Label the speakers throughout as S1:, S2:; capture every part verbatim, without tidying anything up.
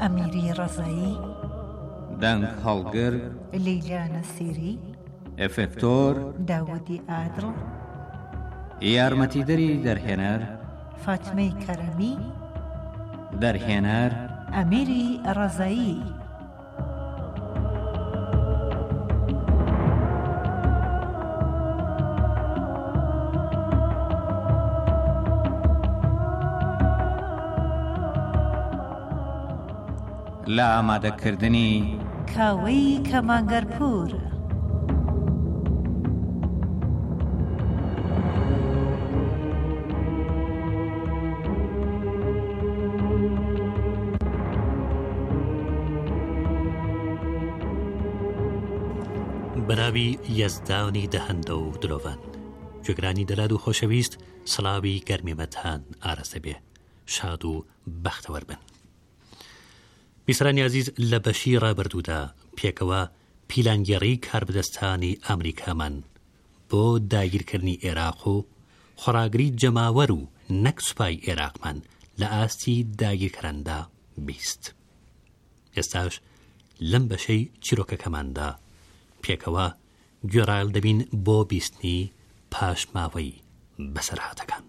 S1: ئەمیری ڕەزایی،
S2: دەنگ هەڵگر،
S1: لەیلا نەسیری،
S2: ئەفێکتۆر،
S1: داوودی ئادڵ،
S2: یارمەتیدەری دەرهێنەر،
S1: فاتمەی کەرەمی،
S2: دەرهێنەر،
S1: ئەمیری ڕەزایی.
S2: لە ئامادەکردنی
S1: کاوەی کەمانگەرپور.
S3: بەناوی یەزدانی دەهەندە و درۆڤان، گوێگرانی دەلاد و خۆشەویست، سڵاوی گەرمیمەتان ئاراستە بێ، شاد و بەختەوەر بن. بیسەرانی عەزیز، لە بەشی ڕابردوودا پێکەوە پیلانگێڕی کاربدەستانی ئەمریکامان بۆ داگیرکردنی عێراق و خۆراگری جەماوەر و نەک سوپای عێراقمان لە ئاستی داگیرکەراندا بیست. ئێستاش لەم بەشەی چیرۆکەکەماندا پێکەوە گوێڕایل دەبین بۆ بیستنی پاشماوەی بەسەرهاتەکان.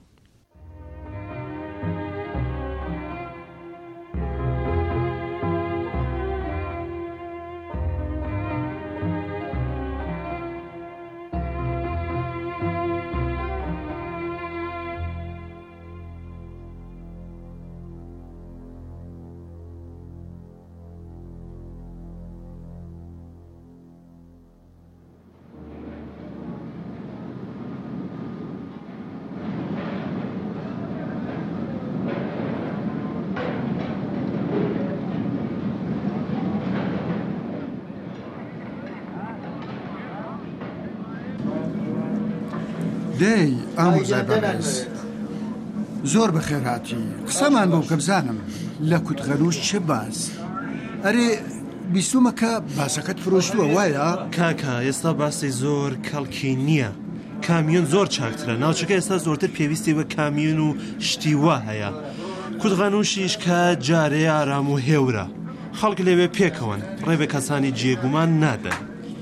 S4: دەی ئامۆزای بەڕێز، زۆر بەخێر هاتی. قسەمان بۆ کە بزانم لە کوتغەنووش چه باس؟ ئەرێ بیستومەکە باسەکەت فرۆشتووە وایە؟
S5: کاکا، ئێستا باسی زۆر کەڵکی نییە. کامیۆن زۆر چاکترە. ناوچەکە ئێستا زۆرتر پێویستی بە کامیۆن و شتی وا هەیە. کوتغەنووشیش کە جارێ ئارام و هێورە. خەڵک لەوێ پێکەوەن، ڕێ بە کەسانی جێگومان نادەن.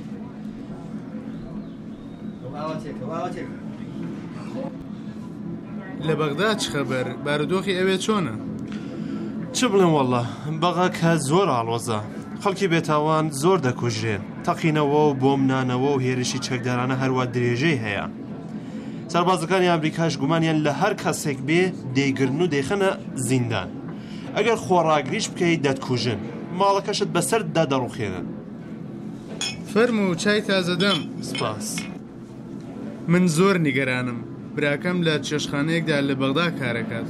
S6: لە بەغدا چ خەبەر؟ بارودۆخی ئەوێ چۆنە؟
S5: چ بڵێم وەڵڵا، بەغا کە زۆر ئاڵۆزە. خەڵکی بێتاوان زۆر دەکوژرێن. تەقینەوە و بۆمنانەوە و هێرشی چەکدارانە هەروە درێژەی هەیە. سەربازەکانی ئەمریکاش گومانیان لە هەر کەسێک بێ دەیگرن و دەیخەنە زیندان. ئەگەر خۆڕاگریش بکەیت دەتکوژن، ماڵەکەشت بەسەر دادەڕوخێنن.
S6: فەرموو چای تازەدەم.
S5: سپاس.
S6: من زۆر نیگەرانم. براکەم لە چێشخانەیەکدا لە بەغدا کارەکات.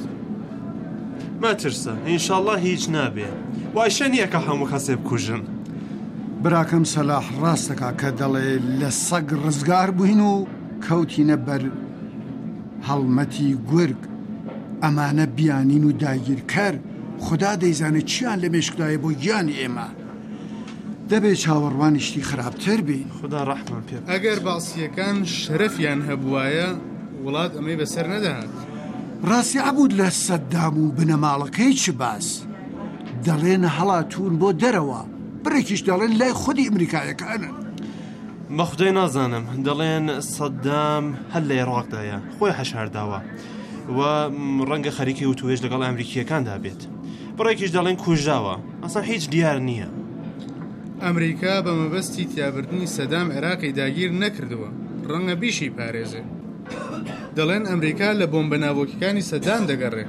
S5: مەترسە، ئینشاءڵڵا هیچ نابێ. وایشە نییە کە هەموو کەسێ بکوژن.
S4: براکەم سەلاح ڕاستەکە کە دەڵێ لە سەگ ڕزگار بووین و کەوتینە بەر هەڵمەتی گورگ. ئەمانە بیانین و داگیرکەر، خدا دەیزانێت چیان لە مێشکدایە بۆ گیانی ئێمە. دەبێت چاوەڕوانیشتی خراپتر بین.
S5: خدا ڕەحمان پێ.
S6: ئەگەر باڵسیەکان شەرەفیان هەبوایە وڵات ئەمەی بەسەر نەداهات.
S4: ڕاستی عەبوود لە سەددام و بنەماڵەکەی چ باس؟ دەڵێن هەڵاتون بۆ دەرەوە، بڕێکیش دەڵێن لای خودی ئەمریکایەکانن.
S5: بە خودای نازانم، دەڵێن سەددام هەر لە عێراقدایە، خۆی هەشارداوە و ڕەنگە خەریکی و توێژ لەگەڵ ئەمریکیەکاندا بێت. بڕێکیش دەڵێن کوژراوە. ئەسڵ هیچ دیار نییە.
S6: ئەمریکا بە مەبەستی تیابردنی سەدام عێراقی داگیر نەکردووە، ڕەنگە بیشی پارێزێ. دەڵێن ئەمریکا لە بۆمبە ناوۆکیەکانی سەدام دەگەڕێ.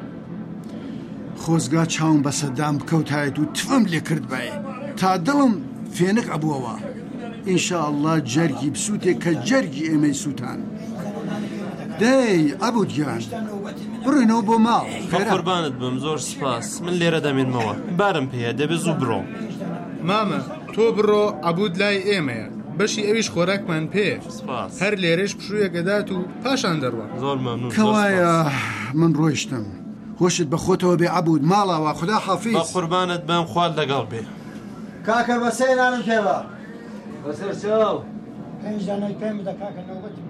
S4: خۆزگا چاوم بە سەدام بکەوتایەت و تفەم لێ کرد بایە تا دڵم فێنک ئەبووەوە. ئینشاءڵڵا جەرگی بسووتێک کە جەرگی ئێمەی سووتان. دەی عەبوودیان، بڕێنەوە بۆ ماڵ.
S5: قوربانت بم، زۆر سپاس. من لێرە دەمێنمەوە، بارم پێیە، دەبێ زوو بڕۆ.
S6: مامە تۆ بڕۆ، عەبوود لای ئێمەیە، بەشی ئەویش خۆراکمان پێ. هەر لێرەش پشوویەکە دات و پاشان دەڕوە.
S5: زۆر مەمنون.
S4: کەوایە من ڕۆیشتم. هۆشت بە خۆتەوە بێ عەبوود، ماڵەوە. خدا حافیز.
S5: بە قوربانت بم، خوارد لەگەڵ بێ.
S7: کاکە بەسێنانم پێوە
S8: بەسەر چاو
S7: پێنج دانەی پێم بدە کاکە نەوبەتی.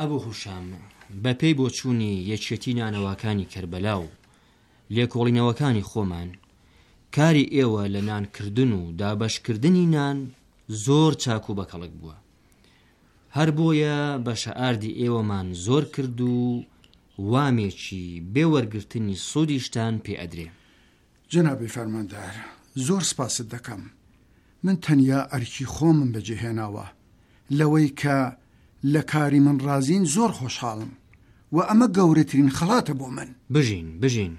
S9: ئەبوو خوشام بەپێی بۆ چوونی یەکێتی نانەواکانی کەربەلا و لێکۆڵینەوەکانی خۆمان کاری ئێوە لە نانکردن و دابەشکردنی نان زۆر چاک و بەکەڵک بووە. هەر بۆیە بە شەئاردی ئێوەمان زۆر کرد و وامێکی بێوەرگرتنی سوودیشتان پێ ئەدرێ.
S4: جەنابی فەرماندار، زۆر سپاست دەکەم. من تەنیا ئەرکی خۆمم بەجێهێناوە لەوەی کە لە کاری من ڕازین زۆر خۆشحاڵم و ئەمە گەورەترین خەڵاتە بۆ من.
S9: بژین بژین.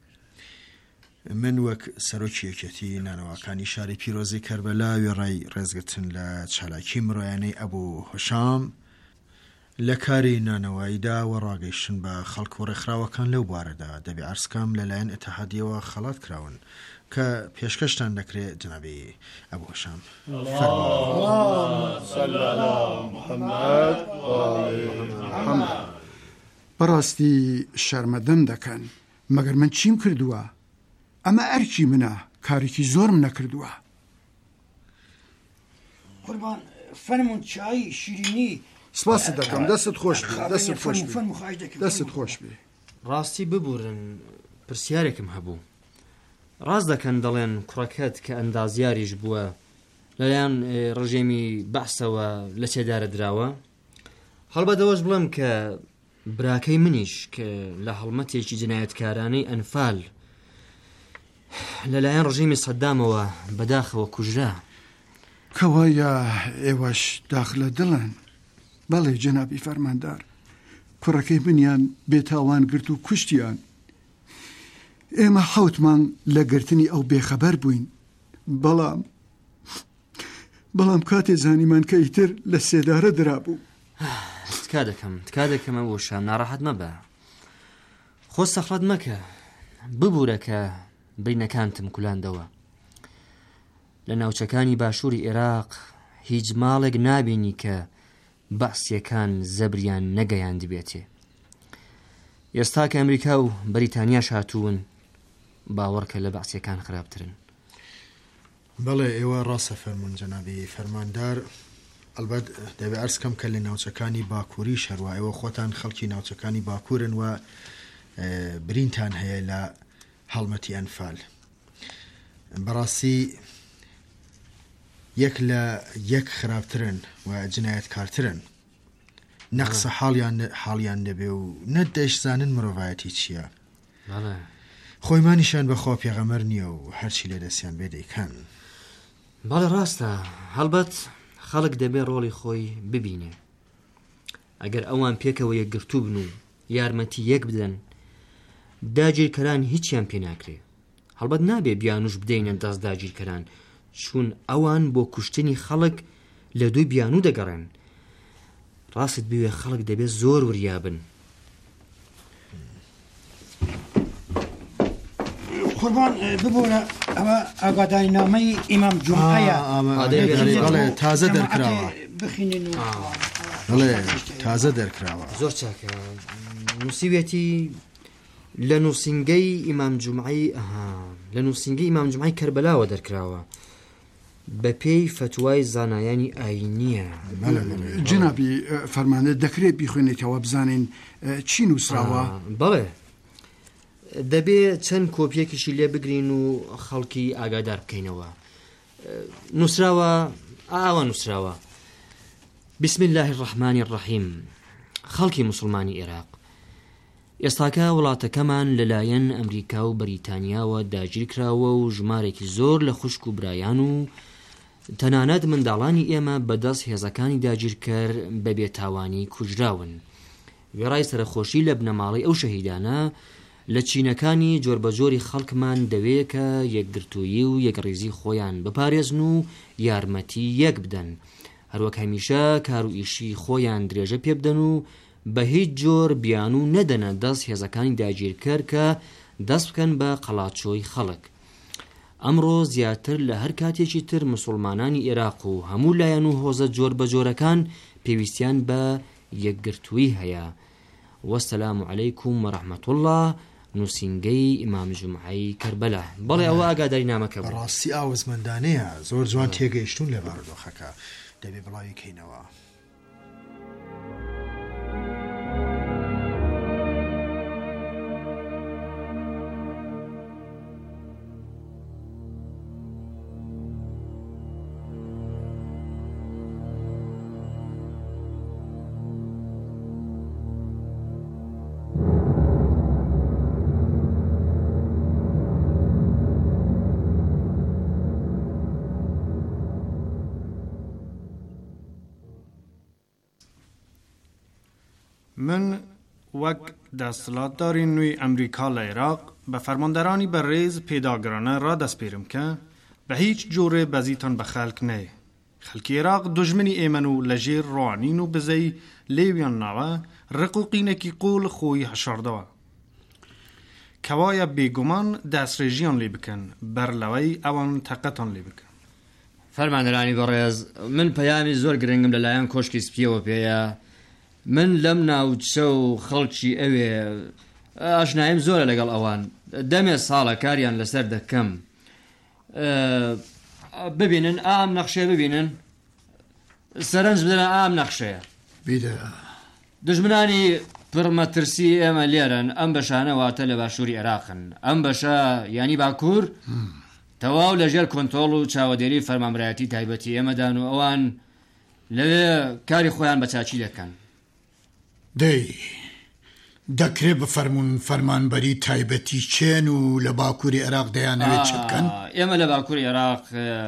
S10: من وەک سەرۆکی یەکێتی نانەواکانی شاری پیرۆزی کەربەلا وێڕای ڕێزگرتن لە چالاکی مرۆیانەی ئەبوو هۆشام لە کاری نانەواییدا و ڕاگەیشتن بە خەڵک و ڕێکخراوەکان لەو بارەدا دەبێ ئەرسکام لەلایەن ئەتەحادیەوە خەڵات کراون کە پێشکەشتان دەکرێت جنابی ئەبوو هۆشام.
S4: بەڕاستی شەرمەدەم دەکەن، مەگەر من چیم کردووە؟ ئەمە ئەرکی منە، کارێکی زۆرم نەکردووە.
S7: قوربان فەرمون چای شیرینی.
S4: سپاست دەکەم، دەستت خۆش بێ، دەستت خۆش بێ، دەستت خۆش بێ.
S9: ڕاستی ببورن پرسیارێکم هەبوو. ڕاست دەکەن دەڵێن کوڕەکەت کە ئەندازیاریش بووە لەلایەن ڕژێمی بەعسەوە لە چێدارە دراوە؟ هەڵبەتەوەش بڵێم کە براکەی منیش کە لە هەڵمەتێکی جنایەتکارانەی ئەنفال لەلایەن ڕژیمی سەدامەوە بەداخەوە کوژرا.
S4: کەوایە ئێوەش داخلە دڵن؟ بەڵێ جەنابی فەرماندار، کوڕەکەی منیان بێتاوان گرت و کوشتیان. ئێمە حەوتمان لە گرتنی ئەو بێخەبەر بووین، بەڵام بەڵام کاتێ زانیمان کە ئیتر لە سێدارە درابوو.
S9: تکا دەکەم تکا دەکەمە بۆ شام ناڕەحەت مەبە، خۆ سەخڵەت مەکە، ببوورە کە برینەکانتم کولاندەوە. لە ناوچەکانی باشووری عێراق هیچ ماڵێک نابینی کە بەعسیەکان زەبریان نەگەیاند بێتێ. ئێستا کە ئەمریکا و بەریتانیاش هاتوون باوەڕکە لە بەعسیەکان خراپترن.
S10: بەڵێ ئێوە ڕاستە فەرمون جەنابی فەرماندار. ئەلبەت دەبێ ئەرسکەم کە لە ناوچەکانی باکووری شەروە ئێوە خۆتان خەڵکی ناوچەکانی باکوورن و برینتان هەیە لە هەڵمەتی ئەنفال. بەڕاستی یەک لە یەک خراپترن و جنایەت کارترن. نەقسە حاڵیان دەبێ و نەدەشزانن مرۆڤایەتی چییە. خۆیمانیشان بەخوا پێغەمەر نییە و هەرچی لە دەستیان بێ دەیکەن.
S9: بەڵێ ڕاستە، هەڵبەت خەڵک دەبێ ڕۆڵی خۆی ببینێ. ئەگەر ئەوان پێکەوە یەکگرتوو بن و یارمەتی یەک بدەن داگیرکەران هیچیان پێ ناکرێ. هەڵبەت نابێ بیانوش بدەینە دەست داگیرکەران، چون ئەوان بۆ کوشتنی خەڵک لە دووی بیانوو دەگەڕێن. ڕاست بوێ خەڵک دەبێت زۆر وریابن.
S7: قوربان ببوورە ئەوە ئاگاداری نامەی ئیمام جومعەیە.
S10: بەڵێ تازە دەرکراوە.
S7: بخینن و
S10: بەڵێ تازە دەرکراوە.
S9: زۆر چاکە. نووسیوێتی لە نووسینگەی ئیمام جومعەی ئەها لە نووسینگەی ئیمام جومعەی کەربەلاوە دەرکراوە بە پێی فتوای زانایانی ئاینیە.
S4: جنابی فەرماندە دەکرێت بیخوێنێتەوە بزانین چی نووسراوە؟
S9: بەڵێ دەبێت چەند کۆپیەکیشی لێ بگرین و خەڵکی ئاگادار بکەینەوە. نووسراوە ئاوە نووسراوە: بسم الله الرحمن الرحیم. خەڵکی موسڵمانی عێراق، ئێستاکە وڵاتەکەمان لەلایەن ئەمریکا و بەریتانیاوە داگیر کراوە و ژمارێکی زۆر لە خوشک و برایان و تەنانەت منداڵانی ئێمە بەدەست هێزەکانی داگیرکەر بە بێتاوانی کوژراون. وێڕای سەرخۆشی لە بنەماڵی ئەو شەهیدانە لە چینەکانی جۆربەجۆری خەڵکمان دەوێت کە یەکگرتووی و یەکڕێزی خۆیان بپارێزن و یارمەتی یەک بدەن، هەروەک هەمیشە کار و ئیشی خۆیان درێژە پێ بدەن و بە هیچ جۆر بیان و نەدەنە دەست هێزەکانی داگیرکەر کە دەست بکەن بە قەڵاچۆی خەڵک. ئەمڕۆ زیاتر لە هەر کاتێکی تر مسلمانانی عێراق و هەموو لایەن و هۆزە جۆر بە جۆرەکان پێویستیان بە یەکگرتووی هەیە. وەسەلام عەلەیکوم وەڕەحمەت الله. نووسینگەی ئیمام جومعەی کەربەلا. بەڵێ ئەوە ئاگاداری نامەکە بوو.
S10: ڕاستی ئاوزمەندانەیە، زۆر جوان تێگەیشتون لە بارودۆخەکە، دەبێ بڵاوی کەینەوە.
S6: من وەک دەسەڵاتداری نوێی ئەمریکا لە عێراق بە فەرماندەرانی بەڕێز پێداگرانە ڕادەسپێرم کە بە هیچ جۆرێ بەزیتان بە خەڵک نەیە. خەڵکی عێراق دوژمنی ئێمەن و لەژێر ڕوانین و بزەی لێویان ناوە ڕق و قینێکی قوڵ خۆی هەشاردەوە. کەوایە بێگومان دەستڕێژیان لێ بکەن بەر لەوەی ئەوان تەقەتان لێ بکەن.
S9: فەرماندەرانی بەڕێز، من پەیامی زۆر گرنگم لەلایەن کۆشکی سپیەوە پێیە. من لەم ناوچە و خەڵکی ئەوێ ئاشنایم زۆرە لەگەڵ ئەوان. دەمێ ساڵە کاریان لەسەر دەکەم. ببینن ئام نەخشێ ببینن سەرنج بدەنە ئام نەخشەیە دژمنانی پڕمەترسی ئێمە لێرن. ئەم بەشانە واتە لە باشووری عێراقن. ئەم بەشە ینی باکوور تەواو لەژێر کۆنتۆڵ و چاوەدێری فەرمانبەرایەتی تایبەتی ئێمەدان و ئەوان لەوێ کاری خۆیان بە چاچی دەکەن.
S4: دەی دەکرێت بفەرمون فەرمانبەری تایبەتی چێن و لە باکووری عێراق دەیانەوێت چ بکەن؟
S9: ئێمە لە باکووری عێراق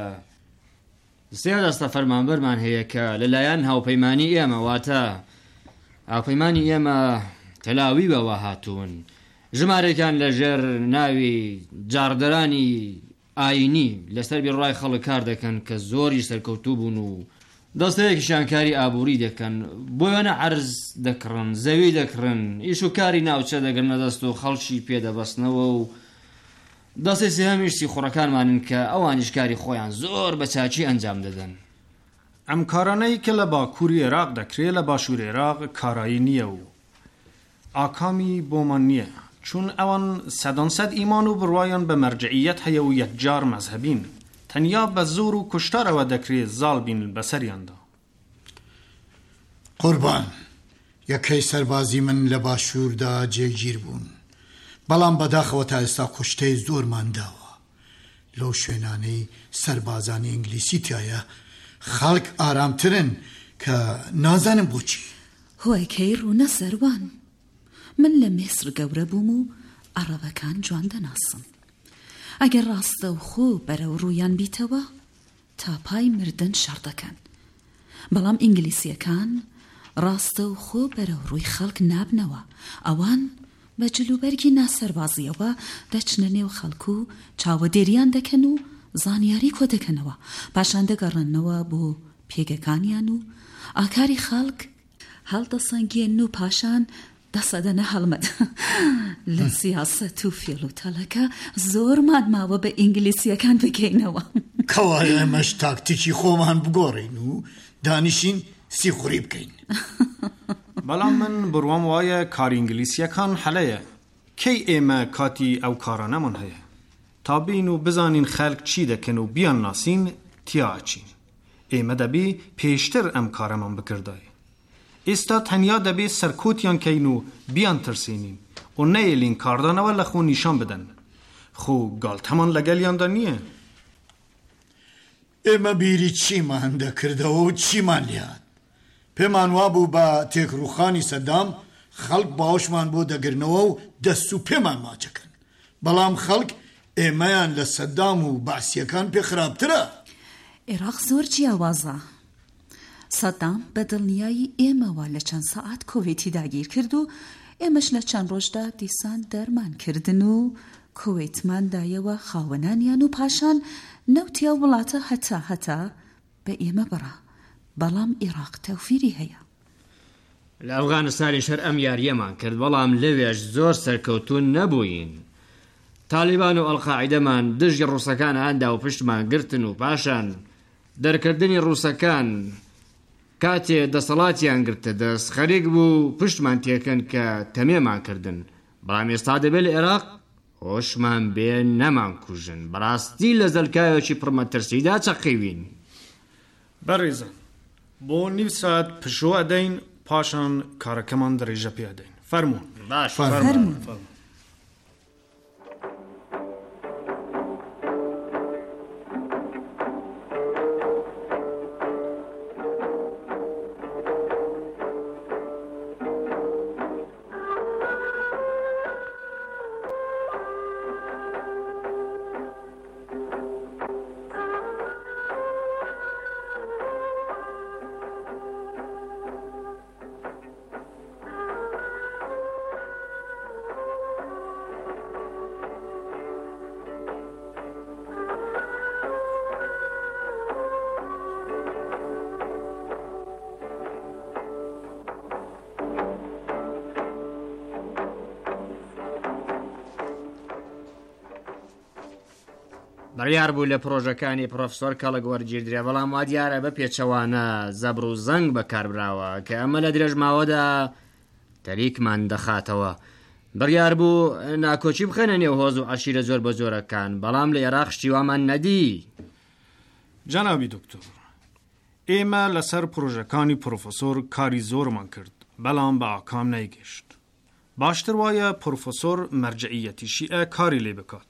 S9: سێ دەستە فەرمانبەرمان هەیە کە لەلایەن هاوپەیمانی ئێمە واتە هاوپەیمانی ئێمە تەلاوی بەوە هاتوون. ژمارێکیان لەژێر ناوی جاردەرانی ئاینی لەسەر بێڕای خەڵک کار دەکەن کە زۆری سەرکەوتوو بوون و دەستەیەکی شانکاری ئابووری دەکەن. بۆیانە عەرز دەکڕن، زەوی دەکڕن، ئیش و کاری ناوچە دەگرنە دەست و خەڵکی پێدەبەستنەوە و دەستی سێهەمیش سیخوڕەکانمانن کە ئەوانیش کاری خۆیان زۆر بە چاچی ئەنجام دەدەن.
S6: ئەم کارانەی کە لە باکووری عێراق دەکرێت لە باشووری عێراق کارایی نییە و ئاکامی بۆمان نییە، چون ئەوان سەدان سەد ئیمان و بڕوایان بە مەرجعیەت هەیە و یەکجار مەزهەبین. تەنیا بە زۆر و کوشتارەوە دەکرێت زاڵ بین بەسەریاندا.
S4: قوربان، یەکەی سەربازی من لە باشووردا جێگیر بوون، بەڵام بەداخەوە تا ئێستا کوشتەی زۆرمان داوە. لەو شوێنانەی سەربازانی ئینگلیسی تایە خەڵک ئارامترن کە نازانم بۆچی.
S11: هۆیکەی ڕوونە سەروان، من لە میسر گەورە بووم و عەرەبەکان جوان دەناسم. ئەگەر ڕاستە و خۆ بەرەو ڕوویان بیتەوە تا پای مردن شەڕ دەکەن، بەڵام ئینگلیسیەکان ڕاستە و خۆ بەرەو ڕووی خەڵک نابنەوە. ئەوان بە جلوبەرگی ناسەربازیەوە دەچنە نێو خەڵک و چاوەدێریان دەکەن و زانیاری کۆ دەکەنەوە، پاشان دەگەڕێنەوە بۆ پێگەکانیان و ئاکاری خەڵک هەڵدەسەنگێن و پاشان دەسەدەنە هەڵمەت. لە سیاسەت و فێڵوتەلەکە زۆرمان ماوە بە ئینگلیسیەکان بگەینەوە.
S4: کەوایە ئێمەش تاکتیکی خۆمان بگۆڕین و دانیشین سیخوڕی بکەین.
S6: بەڵام من بڕوام وایە کاری ئینگلیسیەکان حەلەیە. کەی ئێمە کاتی ئەو کارانەمان هەیە تا بین و بزانین خەڵک چی دەکەن و بیان ناسین تیاچین. ئێمە دەبێ پێشتر ئەم کارەمان بکردای. ئێستا تەنیا دەبێ سەرکۆتیان کەین و بیان ترسێنین و نەیەلین کاردانەوە لە خۆ نیشان بدەن. خۆ گاڵتەمان لەگەڵیاندا نییە.
S4: ئێمە بیری چیمان دەکردەوە و چیمان لێهات. پێمان وابوو بە تێکڕووخانی سەدام خەڵک باوشمان بۆ دەگرنەوە و دەست و پێمان ماچەکەن، بەڵام خەڵک ئێمەیان لە سەدام و باسیەکان پێ خراپترە.
S11: عێراق زۆر جیاوازە. سەدام بە دڵنیایی ئێمەوە لە چەند سەعات کۆڤێتی داگیر کرد و ئێمەش لە چەند ڕۆژدا دیسان دەرمان کردن و کۆوێتمان دایەوە خاوەنانیان و پاشان نەوتیا وڵاتە هەتا هەتا بە ئێمە بڕا، بەڵام عێراق تەوفیری هەیە.
S9: لە ئەفغانستانی شەر ئەم یاریەمان کرد، بەڵام لەوێش زۆر سەرکەوتون نەبووین. تالیبان و ئەڵقاعیدەمان دژی ڕووسەکان هەندا و پشتمان گرتن و پاشان دەرکردنی ڕووسەکان کاتێ دەسەڵاتیان گرتە دەست خەریک بوو پشتمان تێکەن کە تەمێمان کردن. بەڵام ئێستا دەبێت لە عێراق هۆشمان بێ نەمان کوژن، بەڕاستی لە زەلکایەکی پڕمەترسیدا چەقیوین.
S6: بەڕێزە، بۆ نیو ساعت پشۆ ئەدەین، پاشان کارەکەمان درێژە پێ ئەدەین. فەرموون.
S9: باش
S11: فەرموون.
S9: بڕیار بوو لە پرۆژەکانی پرۆفسۆر کەڵک وەرگیردرێ، بەڵام وا دیارە بە پێچەوانە زەبر و زەنگ بەکاربراوە کە ئەمە لە درێژماوەدا تەریکمان دەخاتەوە. بڕیار بوو ناکۆچی بخەنە نێو هۆز و عەشیرە زۆر بە زۆرەکان، بەڵام لە عێراق شتی وامان نەدی.
S6: جەنابی دکتۆر، ئێمە لەسەر پرۆژەکانی پرۆفسۆر کاری زۆرمان کرد، بەڵام بە ئاکام نەیگەشت. باشتر وایە پرۆفسۆر مەرجعیەتیشیە کاری لێ بکات.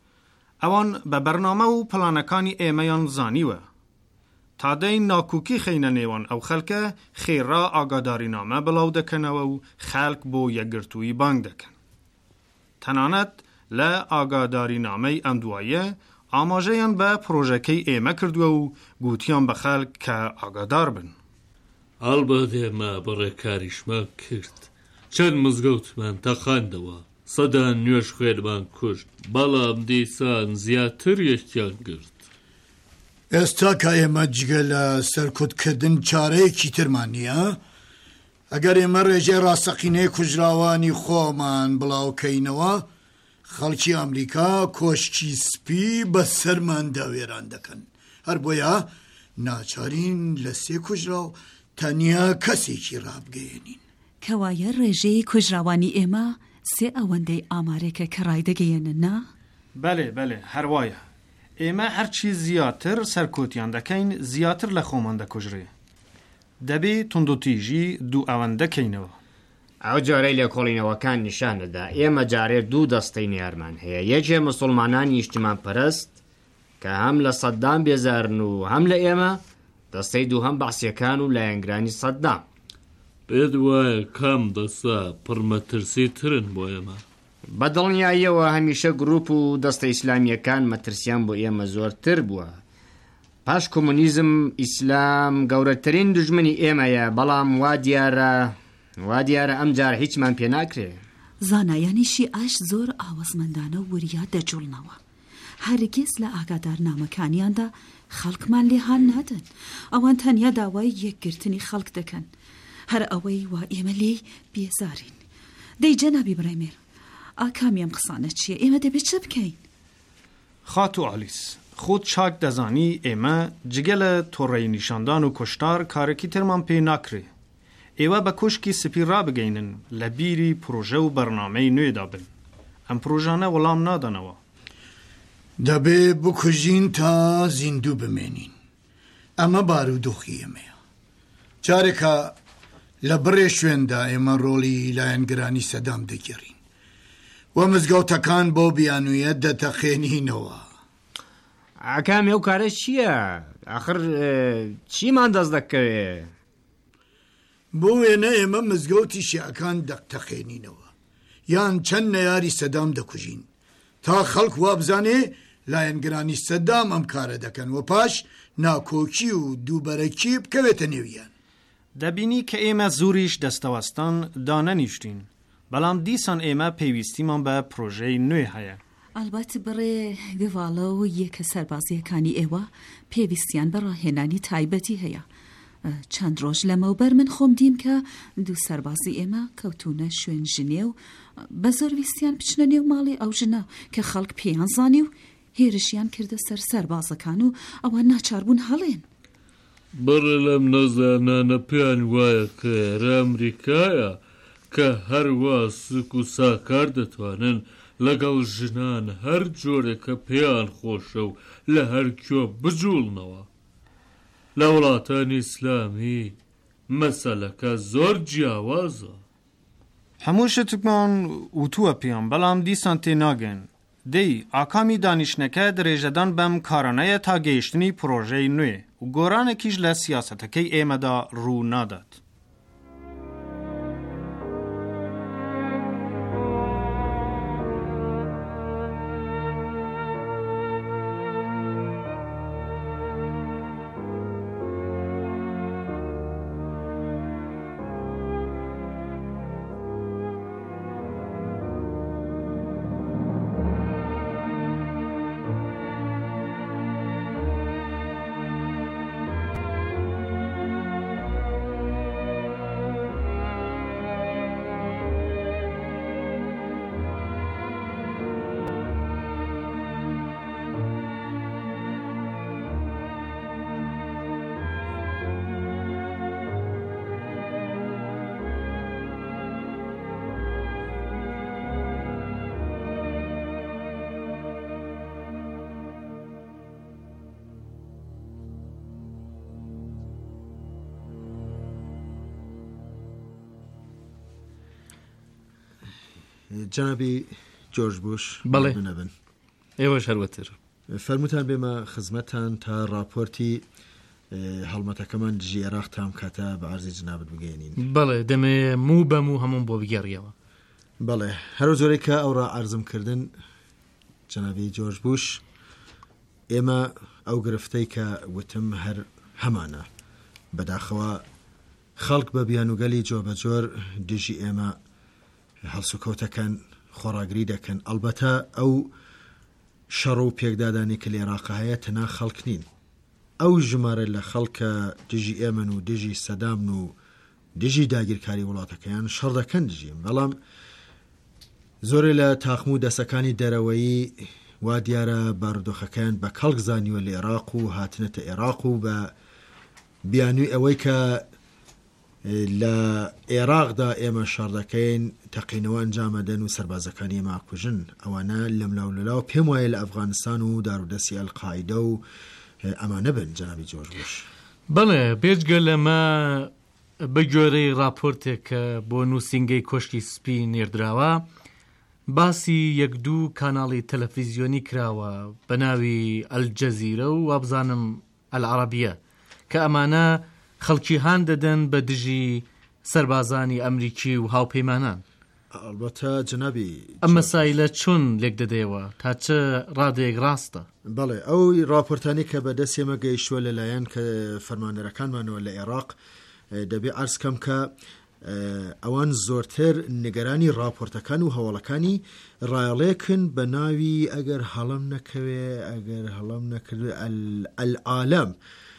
S6: ئەوان بە بەرنامە و پلانەکانی ئێمەیان زانیوە. تا دەی ناکوکی خەینە نێوان ئەو خەڵکە خێرا ئاگادارینامە بڵاو دەکەنەوە و خەڵک بۆ یەکگرتووی بانگ دەکەن. تەنانەت لە ئاگادارینامەی ئەم دوایە ئاماژەیان بە پرۆژەکەی ئێمە کردووە و گوتیان بە خەڵک کە ئاگادار بن.
S12: هەڵبەت ئێمە بەڕێکاریشمان کرد، چەند مزگەوتمان تەقاندەوە، سەدان نوێژ خوێنمان کوشت، بەڵام دیسان زیاتر یەکیان گرت.
S13: ئێستا کە ئێمە جگە لە سەرکوتکردن چارەیەکی ترمان نییە؟ ئەگەر ئێمە ڕێژەی ڕاستەقینەی کوژراوانی خۆمان بڵاوکەینەوە، خەڵکی ئەمریکا کۆشکی سپی بە سەرماندا وێران دەکەن. هەر بۆیە ناچارین لە سێ کوژرا و تەنیا کەسێکی ڕابگەیەنین.
S11: کەوایە ڕێژەی کوژراوانی ئێمە سێ ئەوەندەی ئامارێکە کە ڕایدەگەیەنن نا؟
S6: بەڵێ بەڵێ هەروایە. ئێمە هەرچی زیاتر سەرکۆتیان دەکەین زیاتر لە خۆمان دەکوژرێ. دەبێ توندوتیژی دوو ئەوەندەکەینەوە.
S9: ئەو جارەی لە کۆڵینەوەکان نیشانەدا ئێمە جارێ دوو دەستەی نیارمان هەیە، یەکێ موسڵمانانی نیشتمان پەرست کە هەم لە سەددام بێزارن و هەم لە ئێمە دەستەی دوو هەم بەعسیەکان و لایەنگرانی سەددام.
S12: پێت وایە کام دەستا پڕمەترسی ترن بۆ ئێمە؟
S9: بەدڵنیاییەوە هەمیشە گروپ و دەستە ئیسلامیەکان مەترسیان بۆ ئێمە زۆرتر بووە. پاش کۆمونیزم ئیسلام گەورەترین دژمنی ئێمەیە، بەڵام وا دیارە وا دیارە ئەم جار هیچمان پێ ناکرێ.
S11: زانایانیشی ئاش زۆر ئاوەزمەندانە و وریا دەجوڵنەوە. هەرگیز لە ئاگادارنامەکانیاندا خەڵکمان لێهان نادەن. ئەوان تەنیا داوای یەکگرتنی خەڵک دەکەن، هەر ئەوەی وا ئێمە لێ بێزارین. دەی جەنابی بڕێمێر، ئاکامیان قسانە چییە؟ ئێمە دەبێت چه بکەین؟
S6: خات و ئالیس، خۆت چاک دەزانی ئێمە جگە لە تۆڕەی نیشاندان و کوشتار کارێکی ترمان پێ ناکرێ. ئێوە بە کوشکی سپی ڕابگەینن لە بیری پرۆژە و بەرنامەی نوێدا بن. ئەم پرۆژانە وەڵام نادەنەوە.
S13: دەبێ بکوژین تا زیندوو بمێنین. ئەمە بارودۆخی ئێمەیە. جارێکە لە بڕێ شوێندا ئێمە ڕۆڵی لایەنگرانی سەدام دەگەڕین و مزگەوتەکان بۆ بیانویە دەتەخێنینەوە.
S9: ئاکامی ئەو کارە چییە؟ ئاخر چیمان دەست دەکەوێ؟
S13: بۆ وێنە ئێمە مزگەوتی شیعەکان دەتەخێنینەوە یان چەند نەیاری سەدام دەکوژین تا خەڵک وابزانێ لایەنگرانی سەدام ئەم کارە دەکەن و پاش ناکۆکی و دووبەرەکی بکەوێتە نێویان.
S6: دەبینی کە ئێمە زوریش دەستەوەستان دانەنیشتین، بەڵام دیسان ئێمە پێویستیمان بە پرۆژەی نوێ هەیە.
S11: ئەلبەت بڕێ گڤاڵە و یەکە سەربازیەکانی ئێوە پێویستیان بە ڕاهێنانی تایبەتی هەیە. چەند ڕۆژ لەمەوبەر من خۆم دیم کە دوو سەربازی ئێمە کەوتونە شوێن ژنێ و بە زۆر ویستیان بچنە نێو ماڵی ئەو ژنە کە خەڵک پێیان زانی و هێرشیان کردە سەر سەربازەکان و ئەوان ناچاربوون هەڵێن.
S12: بڕە لەم نەزانانە پێیان وایە کە ئێرە ئەمریکایە کە هەروە سک و ساکار دەتوانن لەگەڵ ژنان هەر جۆرێکە پێیان خۆشە و لە هەرکوێ بجوڵنەوە. لە وڵاتانی ئیسلامی مەسەلەکە زۆر جیاوازە.
S6: هەموو شتمان وتووە پێیان، بەڵام دیسان تێناگەن. دەی ئاکامی دانیشتەکە درێژەدان بەم کارانەیە تا گەیشتنی پرۆژەی نوێ و گۆرانێکیش لە سیاسەتەکەی ئێمەدا ڕوو نادات.
S10: جنابی جۆرج بوش
S3: بەڵێ
S10: بنەبن
S3: ئێوەش هەروەتر
S10: فەرموتان بێمە خزمەتان تا راپۆرتی هەڵمەتەکەمان دژی عێراق تام کاتە بە عەرزی جنابت بگەێنین.
S3: بەڵێ دەمێ موو بەم و هەموم بۆ بگەڕیەوە.
S10: بەڵێ هەرو زۆرێک کە ئەوڕا عەرزم کردن جنابی جۆرج بوش ئێمە ئەو گرفتەی کە وتم هەر هەمانە بەداخەوە خەڵک بە بیانوگەلی جۆبەجۆر دژی ئێمە هەڵسوکەوتەکەن خۆڕاگری دەکەن. ئەلبەتە ئەو شەڕ و پێکدادانی کە لە عێراق هەیە تەنها خەڵک نین، ئەو ژمارە لە خەڵکە دژی ئێمن و دژی سەدامن و دژی داگیرکاری وڵاتەکەیان شەڕ دەکەن دژیم. بەڵام زۆرێ لە تاخم و دەسەکانی دەرەوەیی وا دیارە بارودۆخەکەیان بە کەڵک زانیوە لە عێراق و هاتنەتە عێراق و بە بیانووی ئەوەی کە لە عێراقدا ئێمە شەڕ دەکەین تەقینەوە ئەنجامەدەن و سەربازەکانی ماکوژن. ئەوانە لەم لاولەلاو پێم وایە لە ئەفغانستان و دارودەستی ئەلقاعیدە و ئەمانە بن جەنابی جۆرج بوش.
S3: بەڵێ بێجگە لەمە بە گوێرەی راپۆرتێک کە بۆ نووسینگەی کۆشکی سپی نێردراوە باسی یەک دوو کاناڵی تەلەڤیزیۆنی کراوە بە ناوی ئەلجەزیرە و وابزانم ئەلعەرەبیە کە ئەمانە خەڵکی هان دەدەن بە دژی سەربازانی ئەمریکی و هاوپەیمانان.
S10: ئەلبەتە جەنابی
S3: ئەم مەسایلە چۆن لێک دەدەیەوە تا چه ڕادەیەک ڕاستە؟
S10: بەڵێ ئەو راپۆرتانی کە بەدەست ئێمە گەیشتووە لەلایەن کە فەرمانەرەکانمانەوە لە عێراق دەبێ عەرز کەم کە ئەوان زۆرتر نیگەرانی راپۆرتەکان و هەواڵەکانی ڕایەڵێکن بە ناوی ئەگەر هەڵم نەکەوێ ئەگەر هەڵم نەکردوێ ئەلعالەم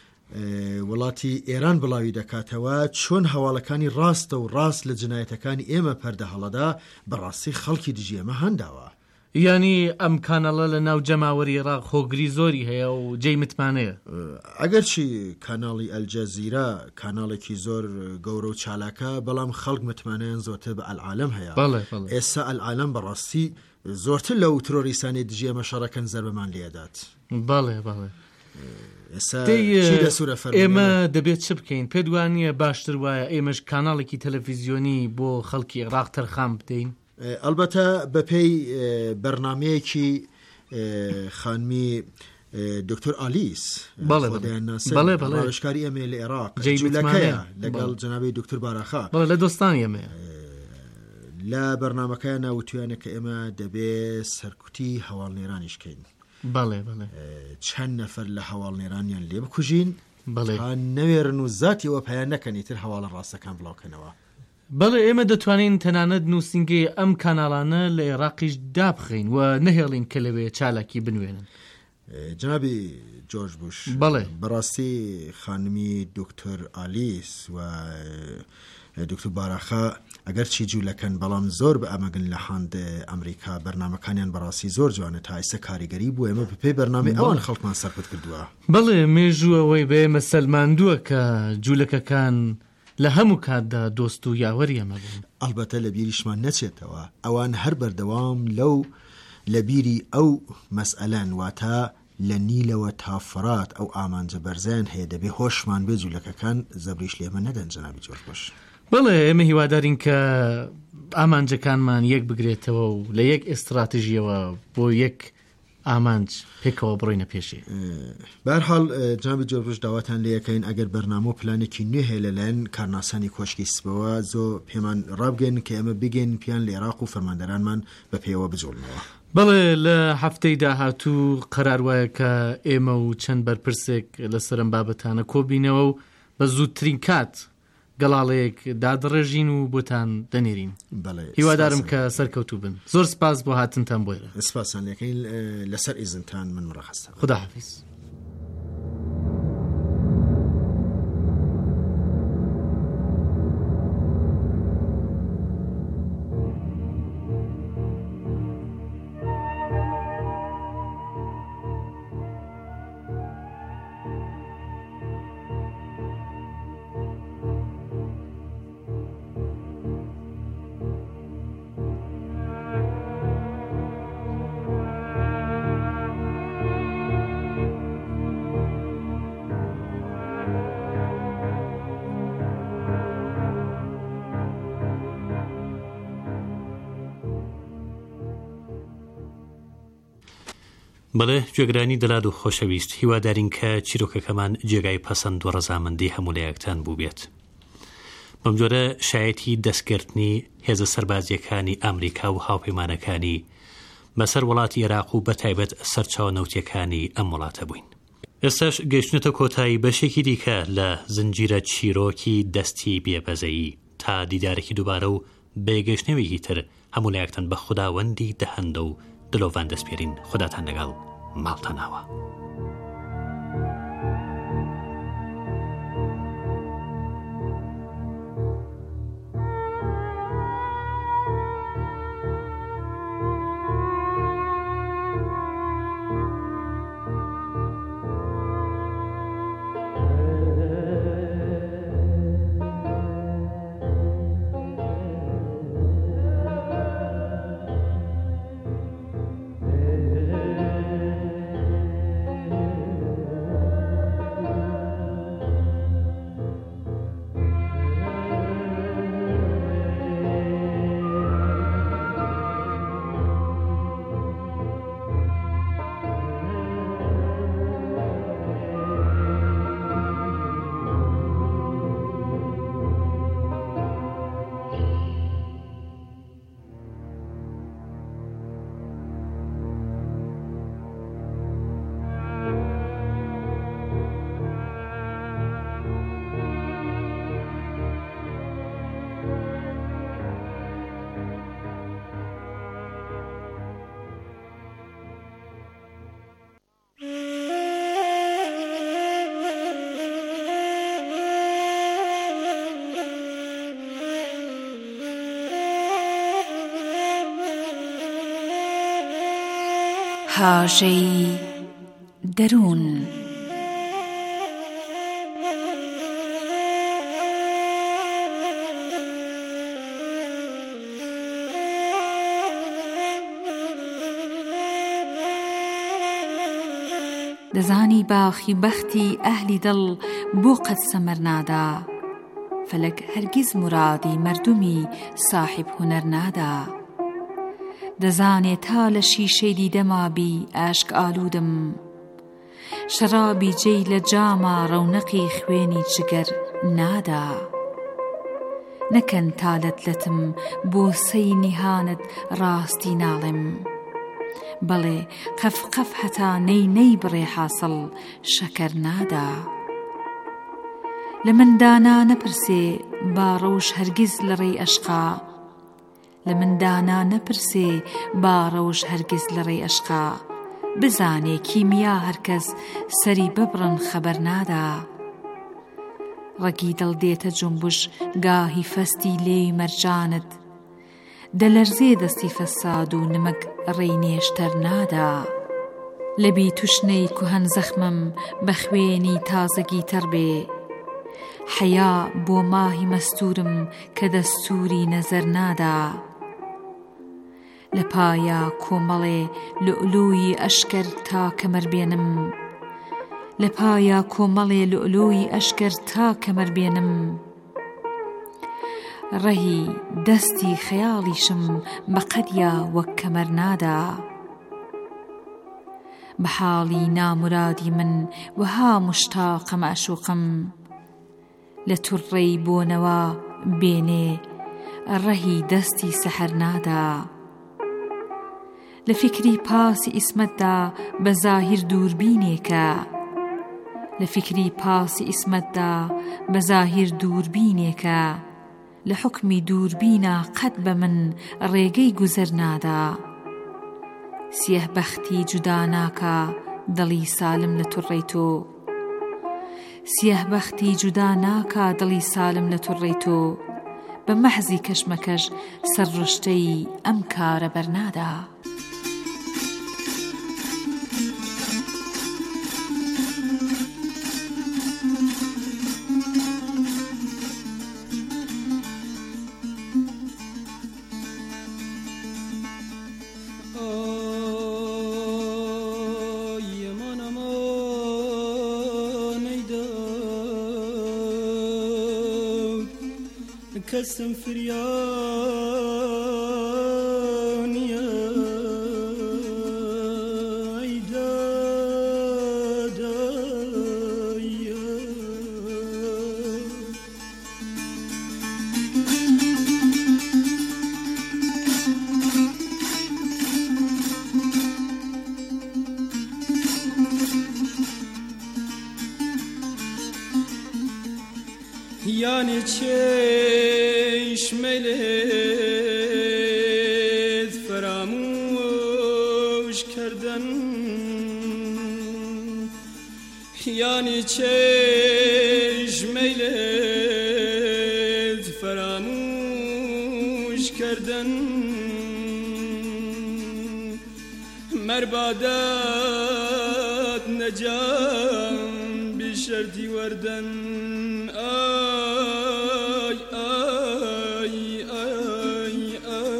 S10: وڵاتی ئێران بڵاوی دەکاتەوە چۆن هەواڵەکانی ڕاستە و ڕاست لە جنایەتەکانی ئێمە پەردە هەڵەدا بەڕاستی خەڵکی دژی ئێمە هەنداوە.
S3: ینی ئەم کانەڵە لە ناو جەماوەری عێراق هۆگری زۆری هەیە و جێی متمانەیە.
S10: ئەگەر چی کاناڵی ئەلجەزیرە کاناڵێکی زۆر گەورە و چالاکە بەڵام خەڵک متمانەیان زۆرتر بە ئەلعالەم هەیە. ئێستا ئەلعالەم بەڕاستی زۆرتر لەو ترۆریسانی دژی ئێمە شەڕەکەن زەربەمان لێدات.
S3: بەڵێ بەڵێ ئێمە دەبێت چ بکەین؟ پێ دوانیە باشتر وایە ئێمەش کاناڵێکی تەلەڤیزیۆنی بۆ خەڵکی عێراق تەرخان بدەین؟
S10: ئەلبەتە بەپێی بەرنامەیەکی خانمی دکتۆر ئالیس ڕاوێژکاری ئێمە لە عێراق جوولەکەیە لەگەڵ جەنابی دکتۆر باراخا
S3: لە دۆستانی ئێمە
S10: لە بەرنامەکەیان ناوتویانە کە ئێمە دەبێت سەرکوتی هەواڵنێرانیشکەین.
S3: بەڵێ بەڵێ
S10: چەند نەفەر لە هەواڵنێرانیان لێ بکوژین نەوێرن و زاتیەوە پەیان نەکەنی تر هەواڵە ڕاستەکان بڵاوکەنەوە.
S3: بەڵێ ئێمە دەتوانین تەنانەت نووسینگەی ئەم کاناڵانە لە عێراقیش دابخین و نەهێڵین کە لەوێ چالاکی بنوێنن.
S10: جنابی جۆرج بوش
S3: بەڵێ
S10: بەڕاستی خانمی دکتۆر ئالیس و دکتۆر باراخا ئەگەر چی جوولەکەن بەڵام زۆر بە ئەمەگن لە هەند ئەمریکا بەرنامەکانیان بەڕاستی زۆر جوانە تا ئێستا کاریگەری بوو ئێمە بەپێی بەرنامەی ئەوان خەڵکمان سەرپت کردووە.
S3: بەڵێ مێژووەوەی بە ئێمە سەلماندووە کە جوولەکەکان لە هەموو کاتدا دۆست و یاوەری ئەمە بوون.
S10: ئەلبەتە لە بیریشمان نەچێتەوە ئەوان هەر بەردەوام لەو لە بیری ئەو مەسئەلەن واتە لە نیلەوە تافڕات ئەو ئامانجە بەرزیان هەیە دەبێ هۆشمان بێ جوولەکەکان زەبریش لێمە نەدەن جەنابی جۆرج بوش.
S3: بەڵێ ئێمە هیوادارین کە ئامانجەکانمان یەک بگرێتەوە و لە یەک ئێستراتژیەوە بۆ یەک ئامانج پێکەوە بڕۆینە پێشی.
S10: بەرحاڵ جنابی جۆرج بوش داواتان لەکەین ئەگەر بەرنامە و پلانێکی نوێ هەیە لەلایەن کارناسانی کۆشکی سپەوە زۆ پێمان ڕابگەن کە ئێمە بگەین پیان لە عێراق و فەرماندەرانمان بە پێوە بجۆڵنەوە.
S3: بەڵێ لە هەفتەی داهاتوو قەرار وایە کە ئێمە و چەند بەرپرسێک لەسەر ئەم بابەتانە کۆبینەوە و بە زووترین کات گەڵاڵەیەک دادڕێژین و بۆتان دەنێرین. هیوادارم کە سەرکەوتوو بن. زۆر سپاس بۆ هاتنتان بۆیرە.
S10: سپاسان لەکەین لەسەر ئیزنتان من مڕەخەستە.
S3: خوداحافیز.
S14: بەڵێ گوێگرانی دەلاد و خۆشەویست، هیوادارین کە چیرۆکەکەمان جێگای پەسەند و ڕەزامەندی هەموو لایەکتان بوو بێت. بەم جۆرە شایەتی دەستکردنی هێزە سەربازیەکانی ئەمریکا و هاوپەیمانەکانی بەسەر وڵاتی عێراق و بەتایبەت سەرچاوە نەوتیەکانی ئەم وڵاتە بووین. ئێستاش گەیشتنەتە کۆتایی بەشێکی دیکە لە زنجیرە چیرۆکی دەستی بێبەزەیی تا دیدارێکی دووبارە و بێگەشتنەوەیەکی تر هەموو لایەکتان بە خوداوەندی دەهەندە و دلۆڤان دەستپێرین. خوداتان لەگەڵ ماڵتەناوە.
S11: هاژەی دەروون. دەزانی باخی بەختی ئەهلی دڵ بۆ قەت سەمەر نادا، فەلەک هەرگیز مرادی مردمی صاحب هونەر نادا. دەزانێ تا لە شیشەی دیدەمابی ئاشک ئالوودم، شەرابی جێی لە جاما ڕەونەقی خوێنی جگەر نادا. نەکەن تالەتلەتم بۆ سەی نیهانت ڕاستی ناڵێم، بەڵێ قەف قەف هەتا نەی نەی بڕێ حاصڵ شەکەر نادا. لە مندانا نەپرسێ باڕەوش هەرگیز لە ڕێی ئەشقا، لە مندانا نەپرسێ باڕەوش هەرگیز لە ڕێی ئەشقا. بزانێ کیمیا هەرکەس سەری ببڕن خەبەر نادا. ڕەگی دڵ دێتە جنبش گاهی فەستی لێی مەرجانت، دەلەرزێ دەستی فەساد و نمەک ڕێی نێشتەر نادا. لەبی توشنەی کوهەن زەخمم بە خوێنی تازەگی تەر بێ، حەیا بۆ ماهی مەستورم کە دەستوری نەزەر نادا. لە پایە کۆمەڵێ لؤلووی ئەشکەر تا کەمەر بێنم، لە پایە کۆمەڵێ لؤلووی ئەشکەر تا کەمەر بێنم. ڕەهی دەستی خەیاڵیشم بە قەدیا وەک کەمەر نادا. بە حاڵی نامورادی من وەها مشتاقم ئەشوقم، لە توڕەی بۆنەوە بێنێ ڕەهی دەستی سەحەر نادا. لە فکری پاسی ئیسمەتدا بە زاهیر دووربینێکە، لە فکری پاسی ئیسمەتدا بە زاهیر دووربینێکە. لە حکمی دووربینە قەت بە من ڕێگەی گوزەر نادا. سیەه بەختی جودا ناکە دڵی سالم لە توڕەی تۆ، سیەه بەختی جودا ناکە دڵی سالم لە توڕەی تۆ. بە مەحزی کەشمەکەش سەر ڕشتەی ئەم کارە بەرنادا.
S15: کەسم فریانیە ئەیدا یعنی چشم لیت فراموش کردن، یعنی چشم لیت فراموش کردن، مربادات نجام بی شرطی وردن. آی آی آی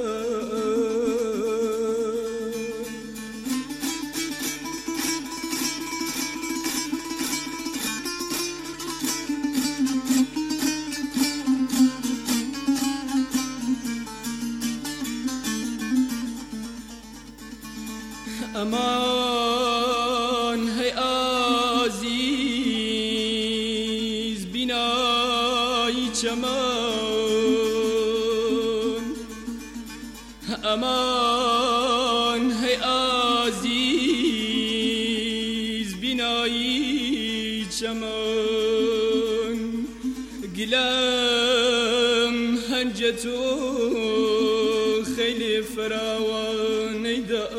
S15: امان هی عزیز بینای چمان، امان هی عزیز بینای چمان، گلم هنجتو خیلی فراوانی دا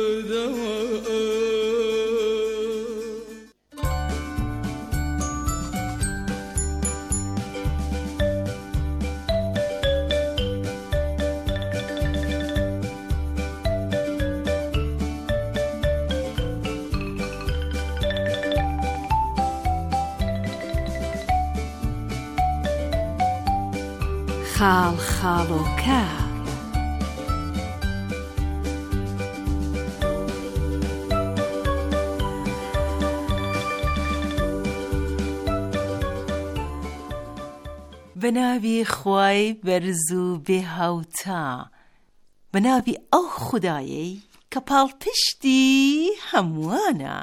S11: خاڵ خاڵۆکە
S1: بەناوی خوای بەرز و بێهاوتا، بەناوی ئەو خودایەی کە پاڵپشتی هەمووانە.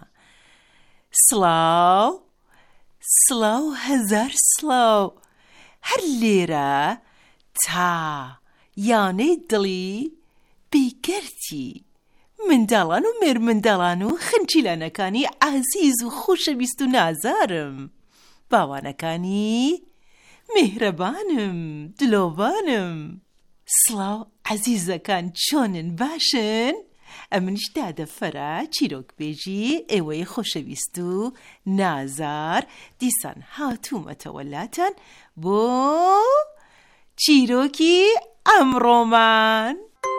S1: سڵاو سڵاو هەزار سڵاو هەر لێرە تا یانەی دڵی بێگەرتی منداڵان و مێرمنداڵان و خنچیلانەکانی عەزیز و خۆشەویست و نازارم، باوانەکانی میهرەبانم، دلۆڤانم. سڵاو عەزیزەکان، چۆنن؟ باشن؟ ئەمنیش دادەفەرە چیرۆکبێژی ئێوەی خۆشەویست و نازار دیسان هاتوومەتەوەلاتان بۆ چیرۆکی ئەمڕۆمان.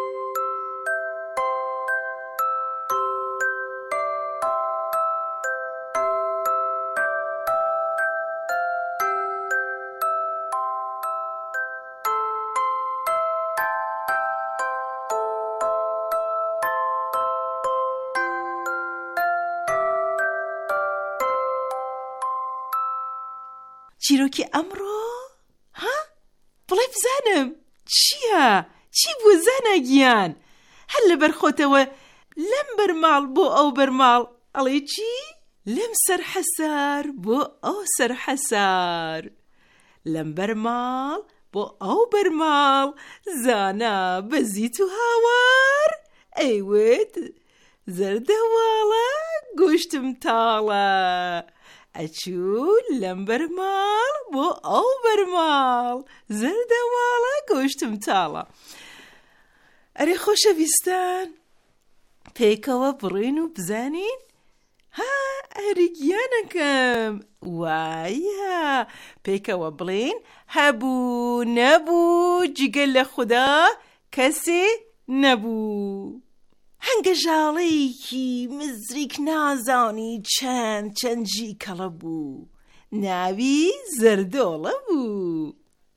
S1: چیرۆکی ئەمڕۆ؟ ها؟ بڵێ بزانم چییە؟ چی بوو زانەگیان؟ هەر لە بەرخۆتەوە لەم بەرماڵ بۆ ئەو بەرماڵ ئەڵێ چی؟ لەم سەرحەسار بۆ ئەو سەرحەسار، لەم بەرماڵ بۆ ئەو بەرماڵ، زانە بەزیت و هاوار ئەیوت زەردەواڵە گۆشتم تاڵە، ئەچوو لەم بەرماڵ بۆ ئەو بەرماڵ، زەردەواڵە گۆشتم تاڵە. ئەرێ خۆشەویستان، پێکەوە بڕین و بزانین؟ ها ئەریگیانەکەم وایە پێکەوە بڵین هەبوو نەبوو جگە لە خوددا کەسێ نەبوو. هەنگەژاڵەیەکی مزریک نازانی چەند چەنجی کەڵە بوو، ناوی زەردۆڵە بوو.